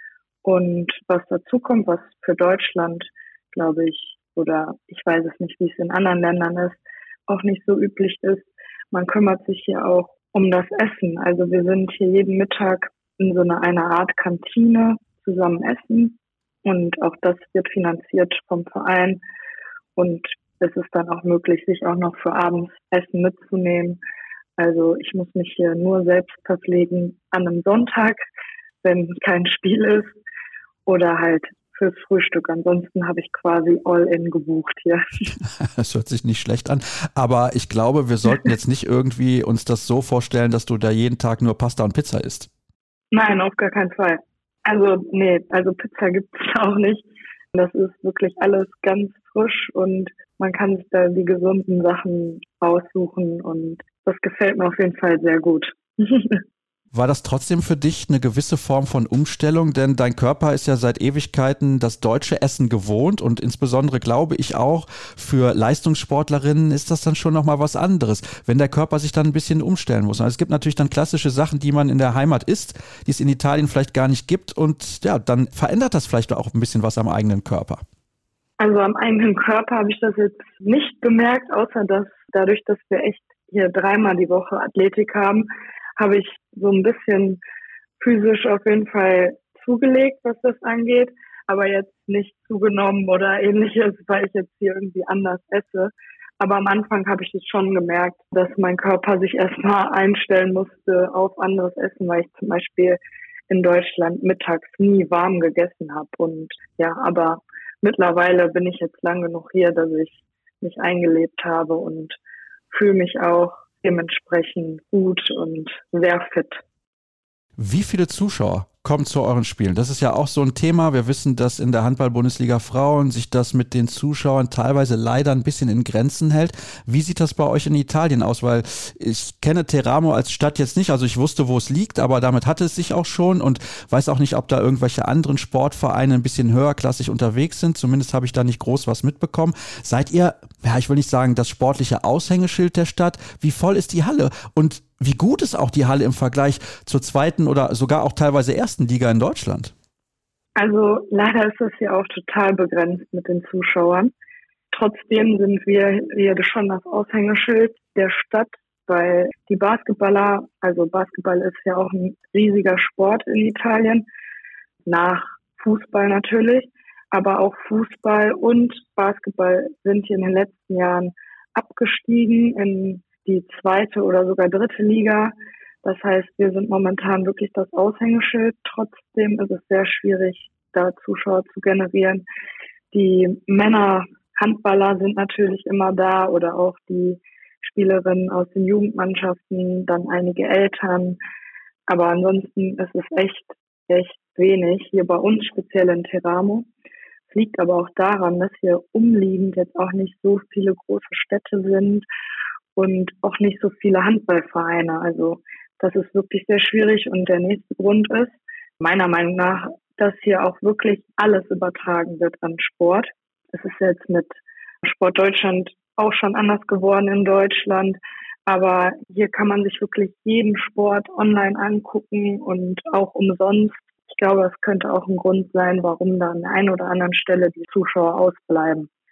E: Und was dazu kommt, was für Deutschland, glaube ich, oder ich weiß es nicht, wie es in anderen Ländern ist, auch nicht so üblich ist, man kümmert sich hier auch um das Essen. Also wir sind hier jeden Mittag in so einer Art Kantine zusammen essen. Und auch das wird finanziert vom Verein. Und es ist dann auch möglich, sich auch noch für abends Essen mitzunehmen. Also ich muss mich hier nur selbst verpflegen an einem Sonntag, wenn kein Spiel ist, oder halt fürs Frühstück. Ansonsten habe ich quasi All-in gebucht hier.
B: Das hört sich nicht schlecht an, aber ich glaube, wir sollten jetzt nicht irgendwie uns das so vorstellen, dass du da jeden Tag nur Pasta und Pizza isst.
E: Nein, auf gar keinen Fall. Also Pizza gibt es auch nicht. Das ist wirklich alles ganz frisch und man kann sich da die gesunden Sachen aussuchen und das gefällt mir auf jeden Fall sehr gut.
B: War das trotzdem für dich eine gewisse Form von Umstellung? Denn dein Körper ist ja seit Ewigkeiten das deutsche Essen gewohnt und insbesondere glaube ich auch für Leistungssportlerinnen ist das dann schon nochmal was anderes, wenn der Körper sich dann ein bisschen umstellen muss. Also es gibt natürlich dann klassische Sachen, die man in der Heimat isst, die es in Italien vielleicht gar nicht gibt und ja, dann verändert das vielleicht auch ein bisschen was am eigenen Körper.
E: Also am eigenen Körper habe ich das jetzt nicht gemerkt, außer dass dadurch, dass wir echt hier 3-mal die Woche Athletik haben, habe ich so ein bisschen physisch auf jeden Fall zugelegt, was das angeht, aber jetzt nicht zugenommen oder ähnliches, weil ich jetzt hier irgendwie anders esse. Aber am Anfang habe ich es schon gemerkt, dass mein Körper sich erstmal einstellen musste auf anderes Essen, weil ich zum Beispiel in Deutschland mittags nie warm gegessen habe. Und ja, aber mittlerweile bin ich jetzt lang genug hier, dass ich mich eingelebt habe und fühle mich auch dementsprechend gut und sehr fit.
B: Wie viele Zuschauer kommen zu euren Spielen? Das ist ja auch so ein Thema. Wir wissen, dass in der Handball-Bundesliga Frauen sich das mit den Zuschauern teilweise leider ein bisschen in Grenzen hält. Wie sieht das bei euch in Italien aus? Weil ich kenne Teramo als Stadt jetzt nicht. Also ich wusste, wo es liegt, aber damit hatte es sich auch schon und weiß auch nicht, ob da irgendwelche anderen Sportvereine ein bisschen höherklassig unterwegs sind. Zumindest habe ich da nicht groß was mitbekommen. Seid ihr, ja, ich will nicht sagen, das sportliche Aushängeschild der Stadt? Wie voll ist die Halle? Und wie gut ist auch die Halle im Vergleich zur zweiten oder sogar auch teilweise ersten Liga in Deutschland?
E: Also leider ist das hier auch total begrenzt mit den Zuschauern. Trotzdem sind wir hier schon das Aushängeschild der Stadt, weil die Basketballer, also Basketball ist ja auch ein riesiger Sport in Italien, nach Fußball natürlich, aber auch Fußball und Basketball sind hier in den letzten Jahren abgestiegen in die 2. oder sogar 3. Liga. Das heißt, wir sind momentan wirklich das Aushängeschild. Trotzdem ist es sehr schwierig, da Zuschauer zu generieren. Die Männer-Handballer sind natürlich immer da oder auch die Spielerinnen aus den Jugendmannschaften, dann einige Eltern. Aber ansonsten ist es echt wenig. Hier bei uns, speziell in Teramo. Es liegt aber auch daran, dass hier umliegend jetzt auch nicht so viele große Städte sind und auch nicht so viele Handballvereine. Also das ist wirklich sehr schwierig. Und der nächste Grund ist, meiner Meinung nach, dass hier auch wirklich alles übertragen wird an Sport. Es ist jetzt mit Sport Deutschland auch schon anders geworden in Deutschland. Aber hier kann man sich wirklich jeden Sport online angucken und auch umsonst. Ich glaube, es könnte auch ein Grund sein, warum da an der einen oder anderen Stelle die Zuschauer ausbleiben.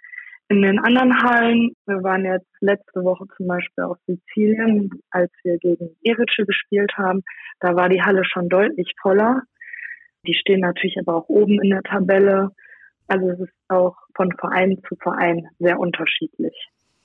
E: In den anderen Hallen, wir waren jetzt letzte Woche zum Beispiel auf Sizilien, als wir gegen Erice gespielt haben, da war die Halle schon deutlich voller. Die stehen natürlich aber auch oben in der Tabelle. Also es ist auch von Verein zu Verein sehr unterschiedlich.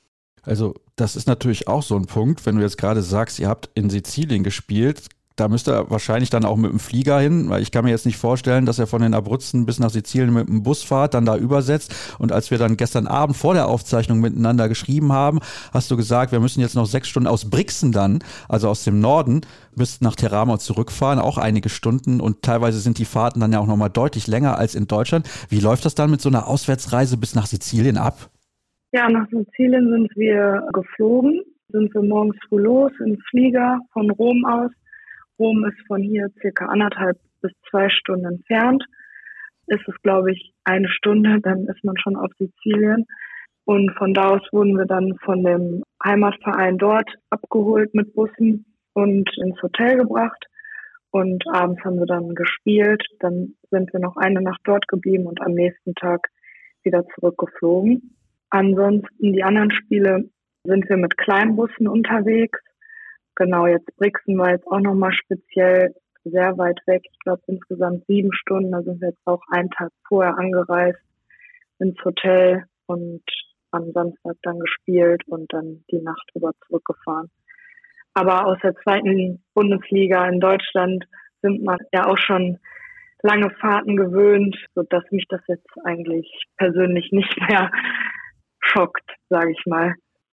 B: Also das ist natürlich auch so ein Punkt, wenn du jetzt gerade sagst, ihr habt in Sizilien gespielt, da müsst ihr wahrscheinlich dann auch mit dem Flieger hin, weil ich kann mir jetzt nicht vorstellen, dass ihr von den Abruzzen bis nach Sizilien mit dem Bus fahrt, dann da übersetzt. Und als wir dann gestern Abend vor der Aufzeichnung miteinander geschrieben haben, hast du gesagt, wir müssen jetzt noch 6 Stunden aus Brixen dann, also aus dem Norden, bis nach Teramo zurückfahren, auch einige Stunden. Und teilweise sind die Fahrten dann ja auch nochmal deutlich länger als in Deutschland. Wie läuft das dann mit so einer Auswärtsreise bis nach Sizilien ab?
E: Ja, nach Sizilien sind wir geflogen, sind wir morgens früh los im Flieger von Rom aus. Rom ist von hier circa 1,5 bis 2 Stunden entfernt. Ist es, glaube ich, 1 Stunde, dann ist man schon auf Sizilien. Und von da aus wurden wir dann von dem Heimatverein dort abgeholt mit Bussen und ins Hotel gebracht. Und abends haben wir dann gespielt. Dann sind wir noch eine Nacht dort geblieben und am nächsten Tag wieder zurückgeflogen. Ansonsten die anderen Spiele sind wir mit Kleinbussen unterwegs. Genau, jetzt Brixen war jetzt auch nochmal speziell sehr weit weg. Ich glaube insgesamt 7 Stunden. Da sind wir jetzt auch einen Tag vorher angereist ins Hotel und am Samstag dann gespielt und dann die Nacht rüber zurückgefahren. Aber aus der 2. Bundesliga in Deutschland sind wir ja auch schon lange Fahrten gewöhnt, sodass mich das jetzt eigentlich persönlich nicht mehr schockt, sage ich mal.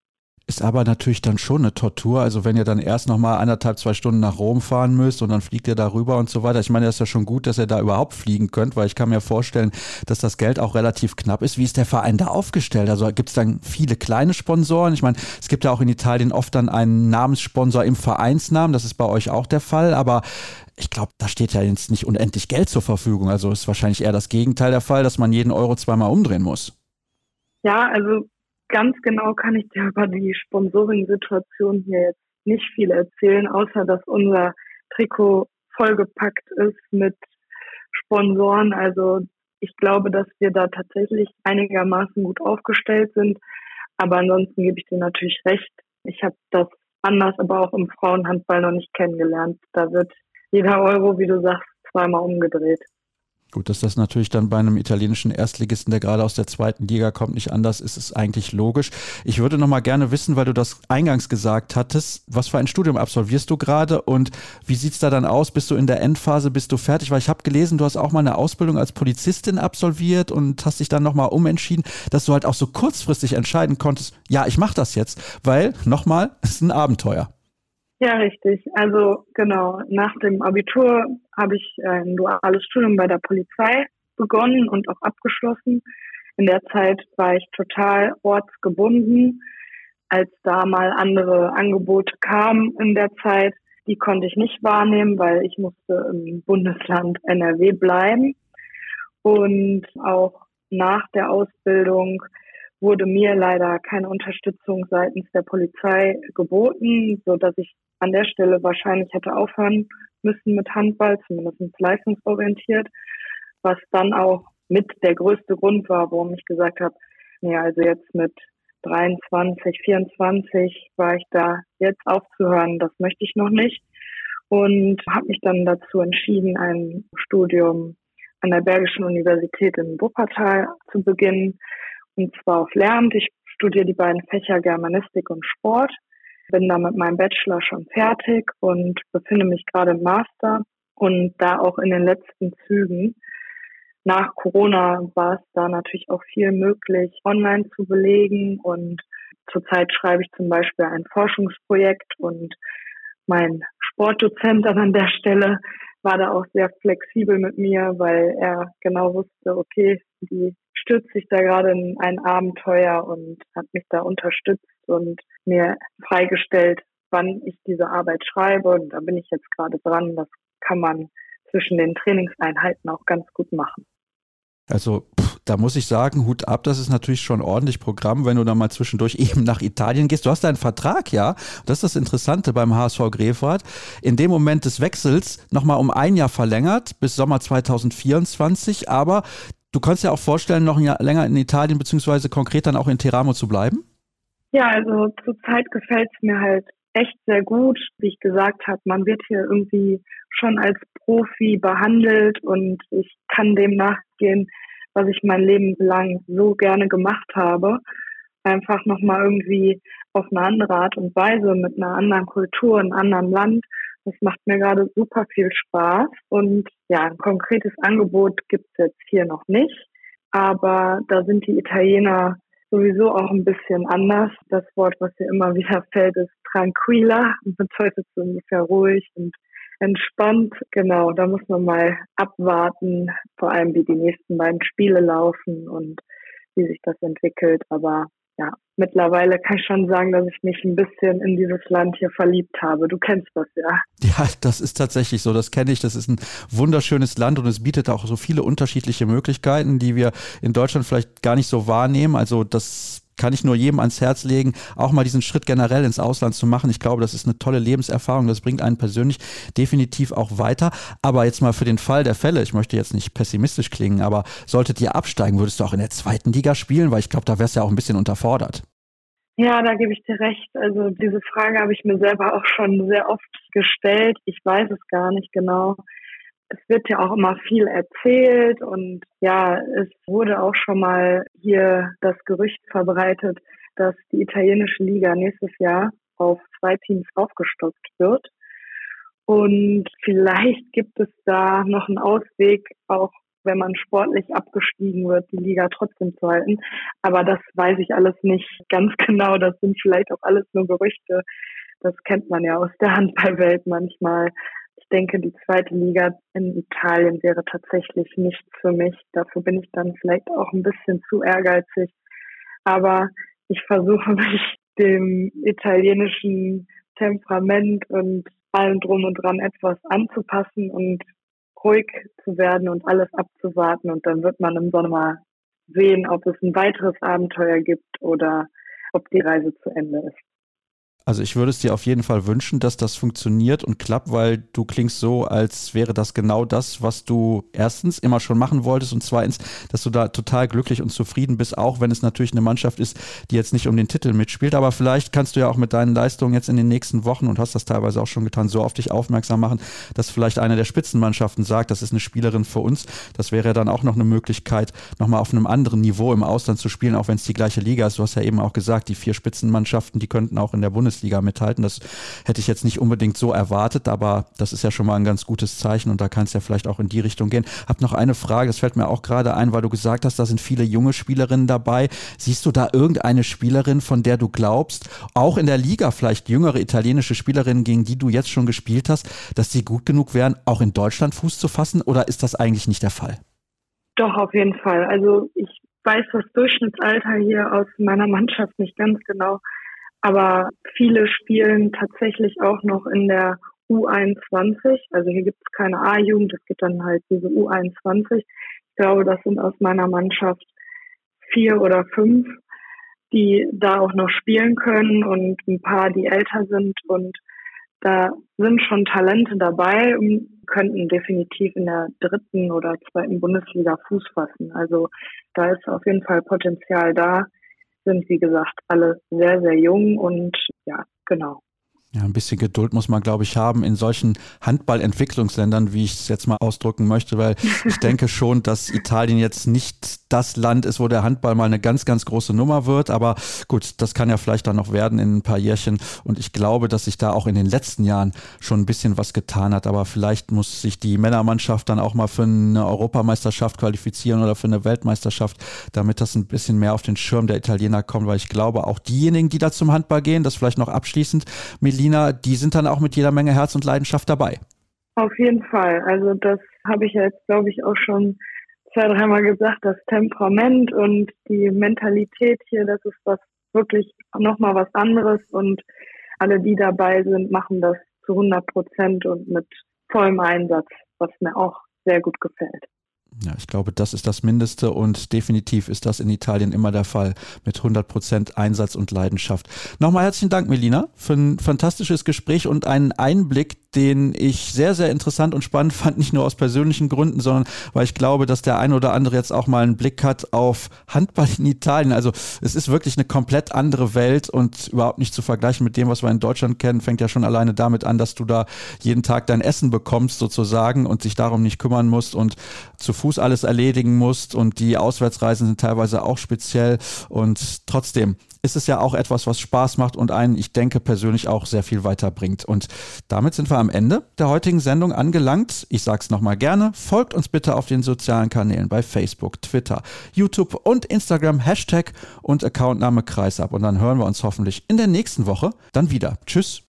B: Ist aber natürlich dann schon eine Tortur, also wenn ihr dann erst nochmal 1,5, 2 Stunden nach Rom fahren müsst und dann fliegt ihr da rüber und so weiter. Ich meine, das ist ja schon gut, dass ihr da überhaupt fliegen könnt, weil ich kann mir vorstellen, dass das Geld auch relativ knapp ist. Wie ist der Verein da aufgestellt? Also gibt es dann viele kleine Sponsoren? Ich meine, es gibt ja auch in Italien oft dann einen Namenssponsor im Vereinsnamen, das ist bei euch auch der Fall, aber ich glaube, da steht ja jetzt nicht unendlich Geld zur Verfügung. Also ist wahrscheinlich eher das Gegenteil der Fall, dass man jeden Euro zweimal umdrehen muss.
E: Ja, also ganz genau kann ich dir über die Sponsoring-Situation hier jetzt nicht viel erzählen, außer dass unser Trikot vollgepackt ist mit Sponsoren. Also ich glaube, dass wir da tatsächlich einigermaßen gut aufgestellt sind. Aber ansonsten gebe ich dir natürlich recht. Ich habe das anders, aber auch im Frauenhandball noch nicht kennengelernt. Da wird jeder Euro, wie du sagst, zweimal umgedreht.
B: Gut, dass das natürlich dann bei einem italienischen Erstligisten, der gerade aus der 2. Liga kommt, nicht anders ist, ist eigentlich logisch. Ich würde noch mal gerne wissen, weil du das eingangs gesagt hattest, was für ein Studium absolvierst du gerade und wie sieht's da dann aus? Bist du in der Endphase, bist du fertig? Weil ich habe gelesen, du hast auch mal eine Ausbildung als Polizistin absolviert und hast dich dann noch mal umentschieden, dass du halt auch so kurzfristig entscheiden konntest, ja, ich mache das jetzt, weil, nochmal, es ist ein Abenteuer.
E: Ja, richtig. Also genau, nach dem Abitur habe ich ein duales Studium bei der Polizei begonnen und auch abgeschlossen. In der Zeit war ich total ortsgebunden. Als da mal andere Angebote kamen in der Zeit, die konnte ich nicht wahrnehmen, weil ich musste im Bundesland NRW bleiben. Und auch nach der Ausbildung wurde mir leider keine Unterstützung seitens der Polizei geboten, so dass ich an der Stelle wahrscheinlich hätte aufhören müssen mit Handball, zumindest leistungsorientiert, was dann auch mit der größte Grund war, warum ich gesagt habe, nee, also jetzt mit 23, 24 war ich da, jetzt aufzuhören, das möchte ich noch nicht. Und habe mich dann dazu entschieden, ein Studium an der Bergischen Universität in Wuppertal zu beginnen, und zwar auf Lehramt. Ich studiere die beiden Fächer Germanistik und Sport. Bin da mit meinem Bachelor schon fertig und befinde mich gerade im Master und da auch in den letzten Zügen. Nach Corona war es da natürlich auch viel möglich, online zu belegen und zurzeit schreibe ich zum Beispiel ein Forschungsprojekt und mein Sportdozent dann an der Stelle war da auch sehr flexibel mit mir, weil er genau wusste, okay, die stürzt sich da gerade in ein Abenteuer und hat mich da unterstützt und mir freigestellt, wann ich diese Arbeit schreibe. Und da bin ich jetzt gerade dran. Das kann man zwischen den Trainingseinheiten auch ganz gut machen.
B: Also da muss ich sagen, Hut ab, das ist natürlich schon ordentlich Programm, wenn du dann mal zwischendurch eben nach Italien gehst. Du hast einen Vertrag, ja, das ist das Interessante beim HSV Grefrath, in dem Moment des Wechsels nochmal um 1 Jahr verlängert bis Sommer 2024, aber Du kannst dir auch vorstellen, noch ein Jahr länger in Italien beziehungsweise konkret dann auch in Teramo zu bleiben?
E: Ja, also zurzeit gefällt es mir halt echt sehr gut. Wie ich gesagt habe, man wird hier irgendwie schon als Profi behandelt und ich kann dem nachgehen, was ich mein Leben lang so gerne gemacht habe. Einfach nochmal irgendwie auf eine andere Art und Weise, mit einer anderen Kultur, einem anderen Land. Das macht mir gerade super viel Spaß. Und ja, ein konkretes Angebot gibt es jetzt hier noch nicht. Aber da sind die Italiener sowieso auch ein bisschen anders. Das Wort, was hier immer wieder fällt, ist tranquilla. Und bedeutet so ungefähr ruhig und entspannt. Genau, da muss man mal abwarten, vor allem wie die nächsten beiden Spiele laufen und wie sich das entwickelt. Aber ja, mittlerweile kann ich schon sagen, dass ich mich ein bisschen in dieses Land hier verliebt habe. Du kennst das ja.
B: Ja, das ist tatsächlich so. Das kenne ich. Das ist ein wunderschönes Land und es bietet auch so viele unterschiedliche Möglichkeiten, die wir in Deutschland vielleicht gar nicht so wahrnehmen. Also das kann ich nur jedem ans Herz legen, auch mal diesen Schritt generell ins Ausland zu machen. Ich glaube, das ist eine tolle Lebenserfahrung. Das bringt einen persönlich definitiv auch weiter. Aber jetzt mal für den Fall der Fälle, ich möchte jetzt nicht pessimistisch klingen, aber solltet ihr absteigen, würdest du auch in der zweiten Liga spielen? Weil ich glaube, da wärst du ja auch ein bisschen unterfordert.
E: Ja, da gebe ich dir recht. Also diese Frage habe ich mir selber auch schon sehr oft gestellt. Ich weiß es gar nicht genau. Es wird ja auch immer viel erzählt und ja, es wurde auch schon mal hier das Gerücht verbreitet, dass die italienische Liga nächstes Jahr auf 2 Teams aufgestockt wird. Und vielleicht gibt es da noch einen Ausweg, auch wenn man sportlich abgestiegen wird, die Liga trotzdem zu halten. Aber das weiß ich alles nicht ganz genau. Das sind vielleicht auch alles nur Gerüchte. Das kennt man ja aus der Handballwelt manchmal. Ich denke, die zweite Liga in Italien wäre tatsächlich nichts für mich. Dafür bin ich dann vielleicht auch ein bisschen zu ehrgeizig. Aber ich versuche mich dem italienischen Temperament und allem drum und dran etwas anzupassen und ruhig zu werden und alles abzuwarten. Und dann wird man im Sommer sehen, ob es ein weiteres Abenteuer gibt oder ob die Reise zu Ende ist.
B: Also ich würde es dir auf jeden Fall wünschen, dass das funktioniert und klappt, weil du klingst so, als wäre das genau das, was du erstens immer schon machen wolltest und zweitens, dass du da total glücklich und zufrieden bist, auch wenn es natürlich eine Mannschaft ist, die jetzt nicht um den Titel mitspielt. Aber vielleicht kannst du ja auch mit deinen Leistungen jetzt in den nächsten Wochen, und hast das teilweise auch schon getan, so auf dich aufmerksam machen, dass vielleicht eine der Spitzenmannschaften sagt, das ist eine Spielerin für uns. Das wäre dann auch noch eine Möglichkeit, nochmal auf einem anderen Niveau im Ausland zu spielen, auch wenn es die gleiche Liga ist. Du hast ja eben auch gesagt, die 4 Spitzenmannschaften, die könnten auch in der Bundesliga mithalten. Das hätte ich jetzt nicht unbedingt so erwartet, aber das ist ja schon mal ein ganz gutes Zeichen und da kann es ja vielleicht auch in die Richtung gehen. Hab noch eine Frage, das fällt mir auch gerade ein, weil du gesagt hast, da sind viele junge Spielerinnen dabei. Siehst du da irgendeine Spielerin, von der du glaubst, auch in der Liga vielleicht jüngere italienische Spielerinnen, gegen die du jetzt schon gespielt hast, dass die gut genug wären, auch in Deutschland Fuß zu fassen, oder ist das eigentlich nicht der Fall?
E: Doch, auf jeden Fall. Also ich weiß das Durchschnittsalter hier aus meiner Mannschaft nicht ganz genau. Aber viele spielen tatsächlich auch noch in der U21. Also hier gibt es keine A-Jugend, es gibt dann halt diese U21. Ich glaube, das sind aus meiner Mannschaft 4 oder 5, die da auch noch spielen können und ein paar, die älter sind. Und da sind schon Talente dabei und könnten definitiv in der 3. oder 2. Bundesliga Fuß fassen. Also da ist auf jeden Fall Potenzial da. Sind, wie gesagt, alle sehr, sehr jung und ja, genau.
B: Ja, ein bisschen Geduld muss man, glaube ich, haben in solchen Handballentwicklungsländern, wie ich es jetzt mal ausdrücken möchte, weil ich denke schon, dass Italien jetzt nicht das Land ist, wo der Handball mal eine ganz, ganz große Nummer wird. Aber gut, das kann ja vielleicht dann noch werden in ein paar Jährchen. Und ich glaube, dass sich da auch in den letzten Jahren schon ein bisschen was getan hat. Aber vielleicht muss sich die Männermannschaft dann auch mal für eine Europameisterschaft qualifizieren oder für eine Weltmeisterschaft, damit das ein bisschen mehr auf den Schirm der Italiener kommt. Weil ich glaube, auch diejenigen, die da zum Handball gehen, das vielleicht noch abschließend, Melina, die sind dann auch mit jeder Menge Herz und Leidenschaft dabei.
E: Auf jeden Fall. Also das habe ich ja jetzt, glaube ich, auch schon 2-3 Mal gesagt, das Temperament und die Mentalität hier, das ist was wirklich nochmal was anderes und alle, die dabei sind, machen das zu 100% und mit vollem Einsatz, was mir auch sehr gut gefällt.
B: Ja, ich glaube, das ist das Mindeste und definitiv ist das in Italien immer der Fall mit 100% Einsatz und Leidenschaft. Nochmal herzlichen Dank, Melina, für ein fantastisches Gespräch und einen Einblick, den ich sehr, sehr interessant und spannend fand, nicht nur aus persönlichen Gründen, sondern weil ich glaube, dass der ein oder andere jetzt auch mal einen Blick hat auf Handball in Italien. Also es ist wirklich eine komplett andere Welt und überhaupt nicht zu vergleichen mit dem, was wir in Deutschland kennen. Fängt ja schon alleine damit an, dass du da jeden Tag dein Essen bekommst sozusagen und dich darum nicht kümmern musst und zu Fuß alles erledigen musst, und die Auswärtsreisen sind teilweise auch speziell, und trotzdem ist es ja auch etwas, was Spaß macht und einen, ich denke, persönlich auch sehr viel weiterbringt. Und damit sind wir am Ende der heutigen Sendung angelangt. Ich sage es nochmal gerne, folgt uns bitte auf den sozialen Kanälen bei Facebook, Twitter, YouTube und Instagram, Hashtag und Accountname Kreisab. Und dann hören wir uns hoffentlich in der nächsten Woche dann wieder. Tschüss.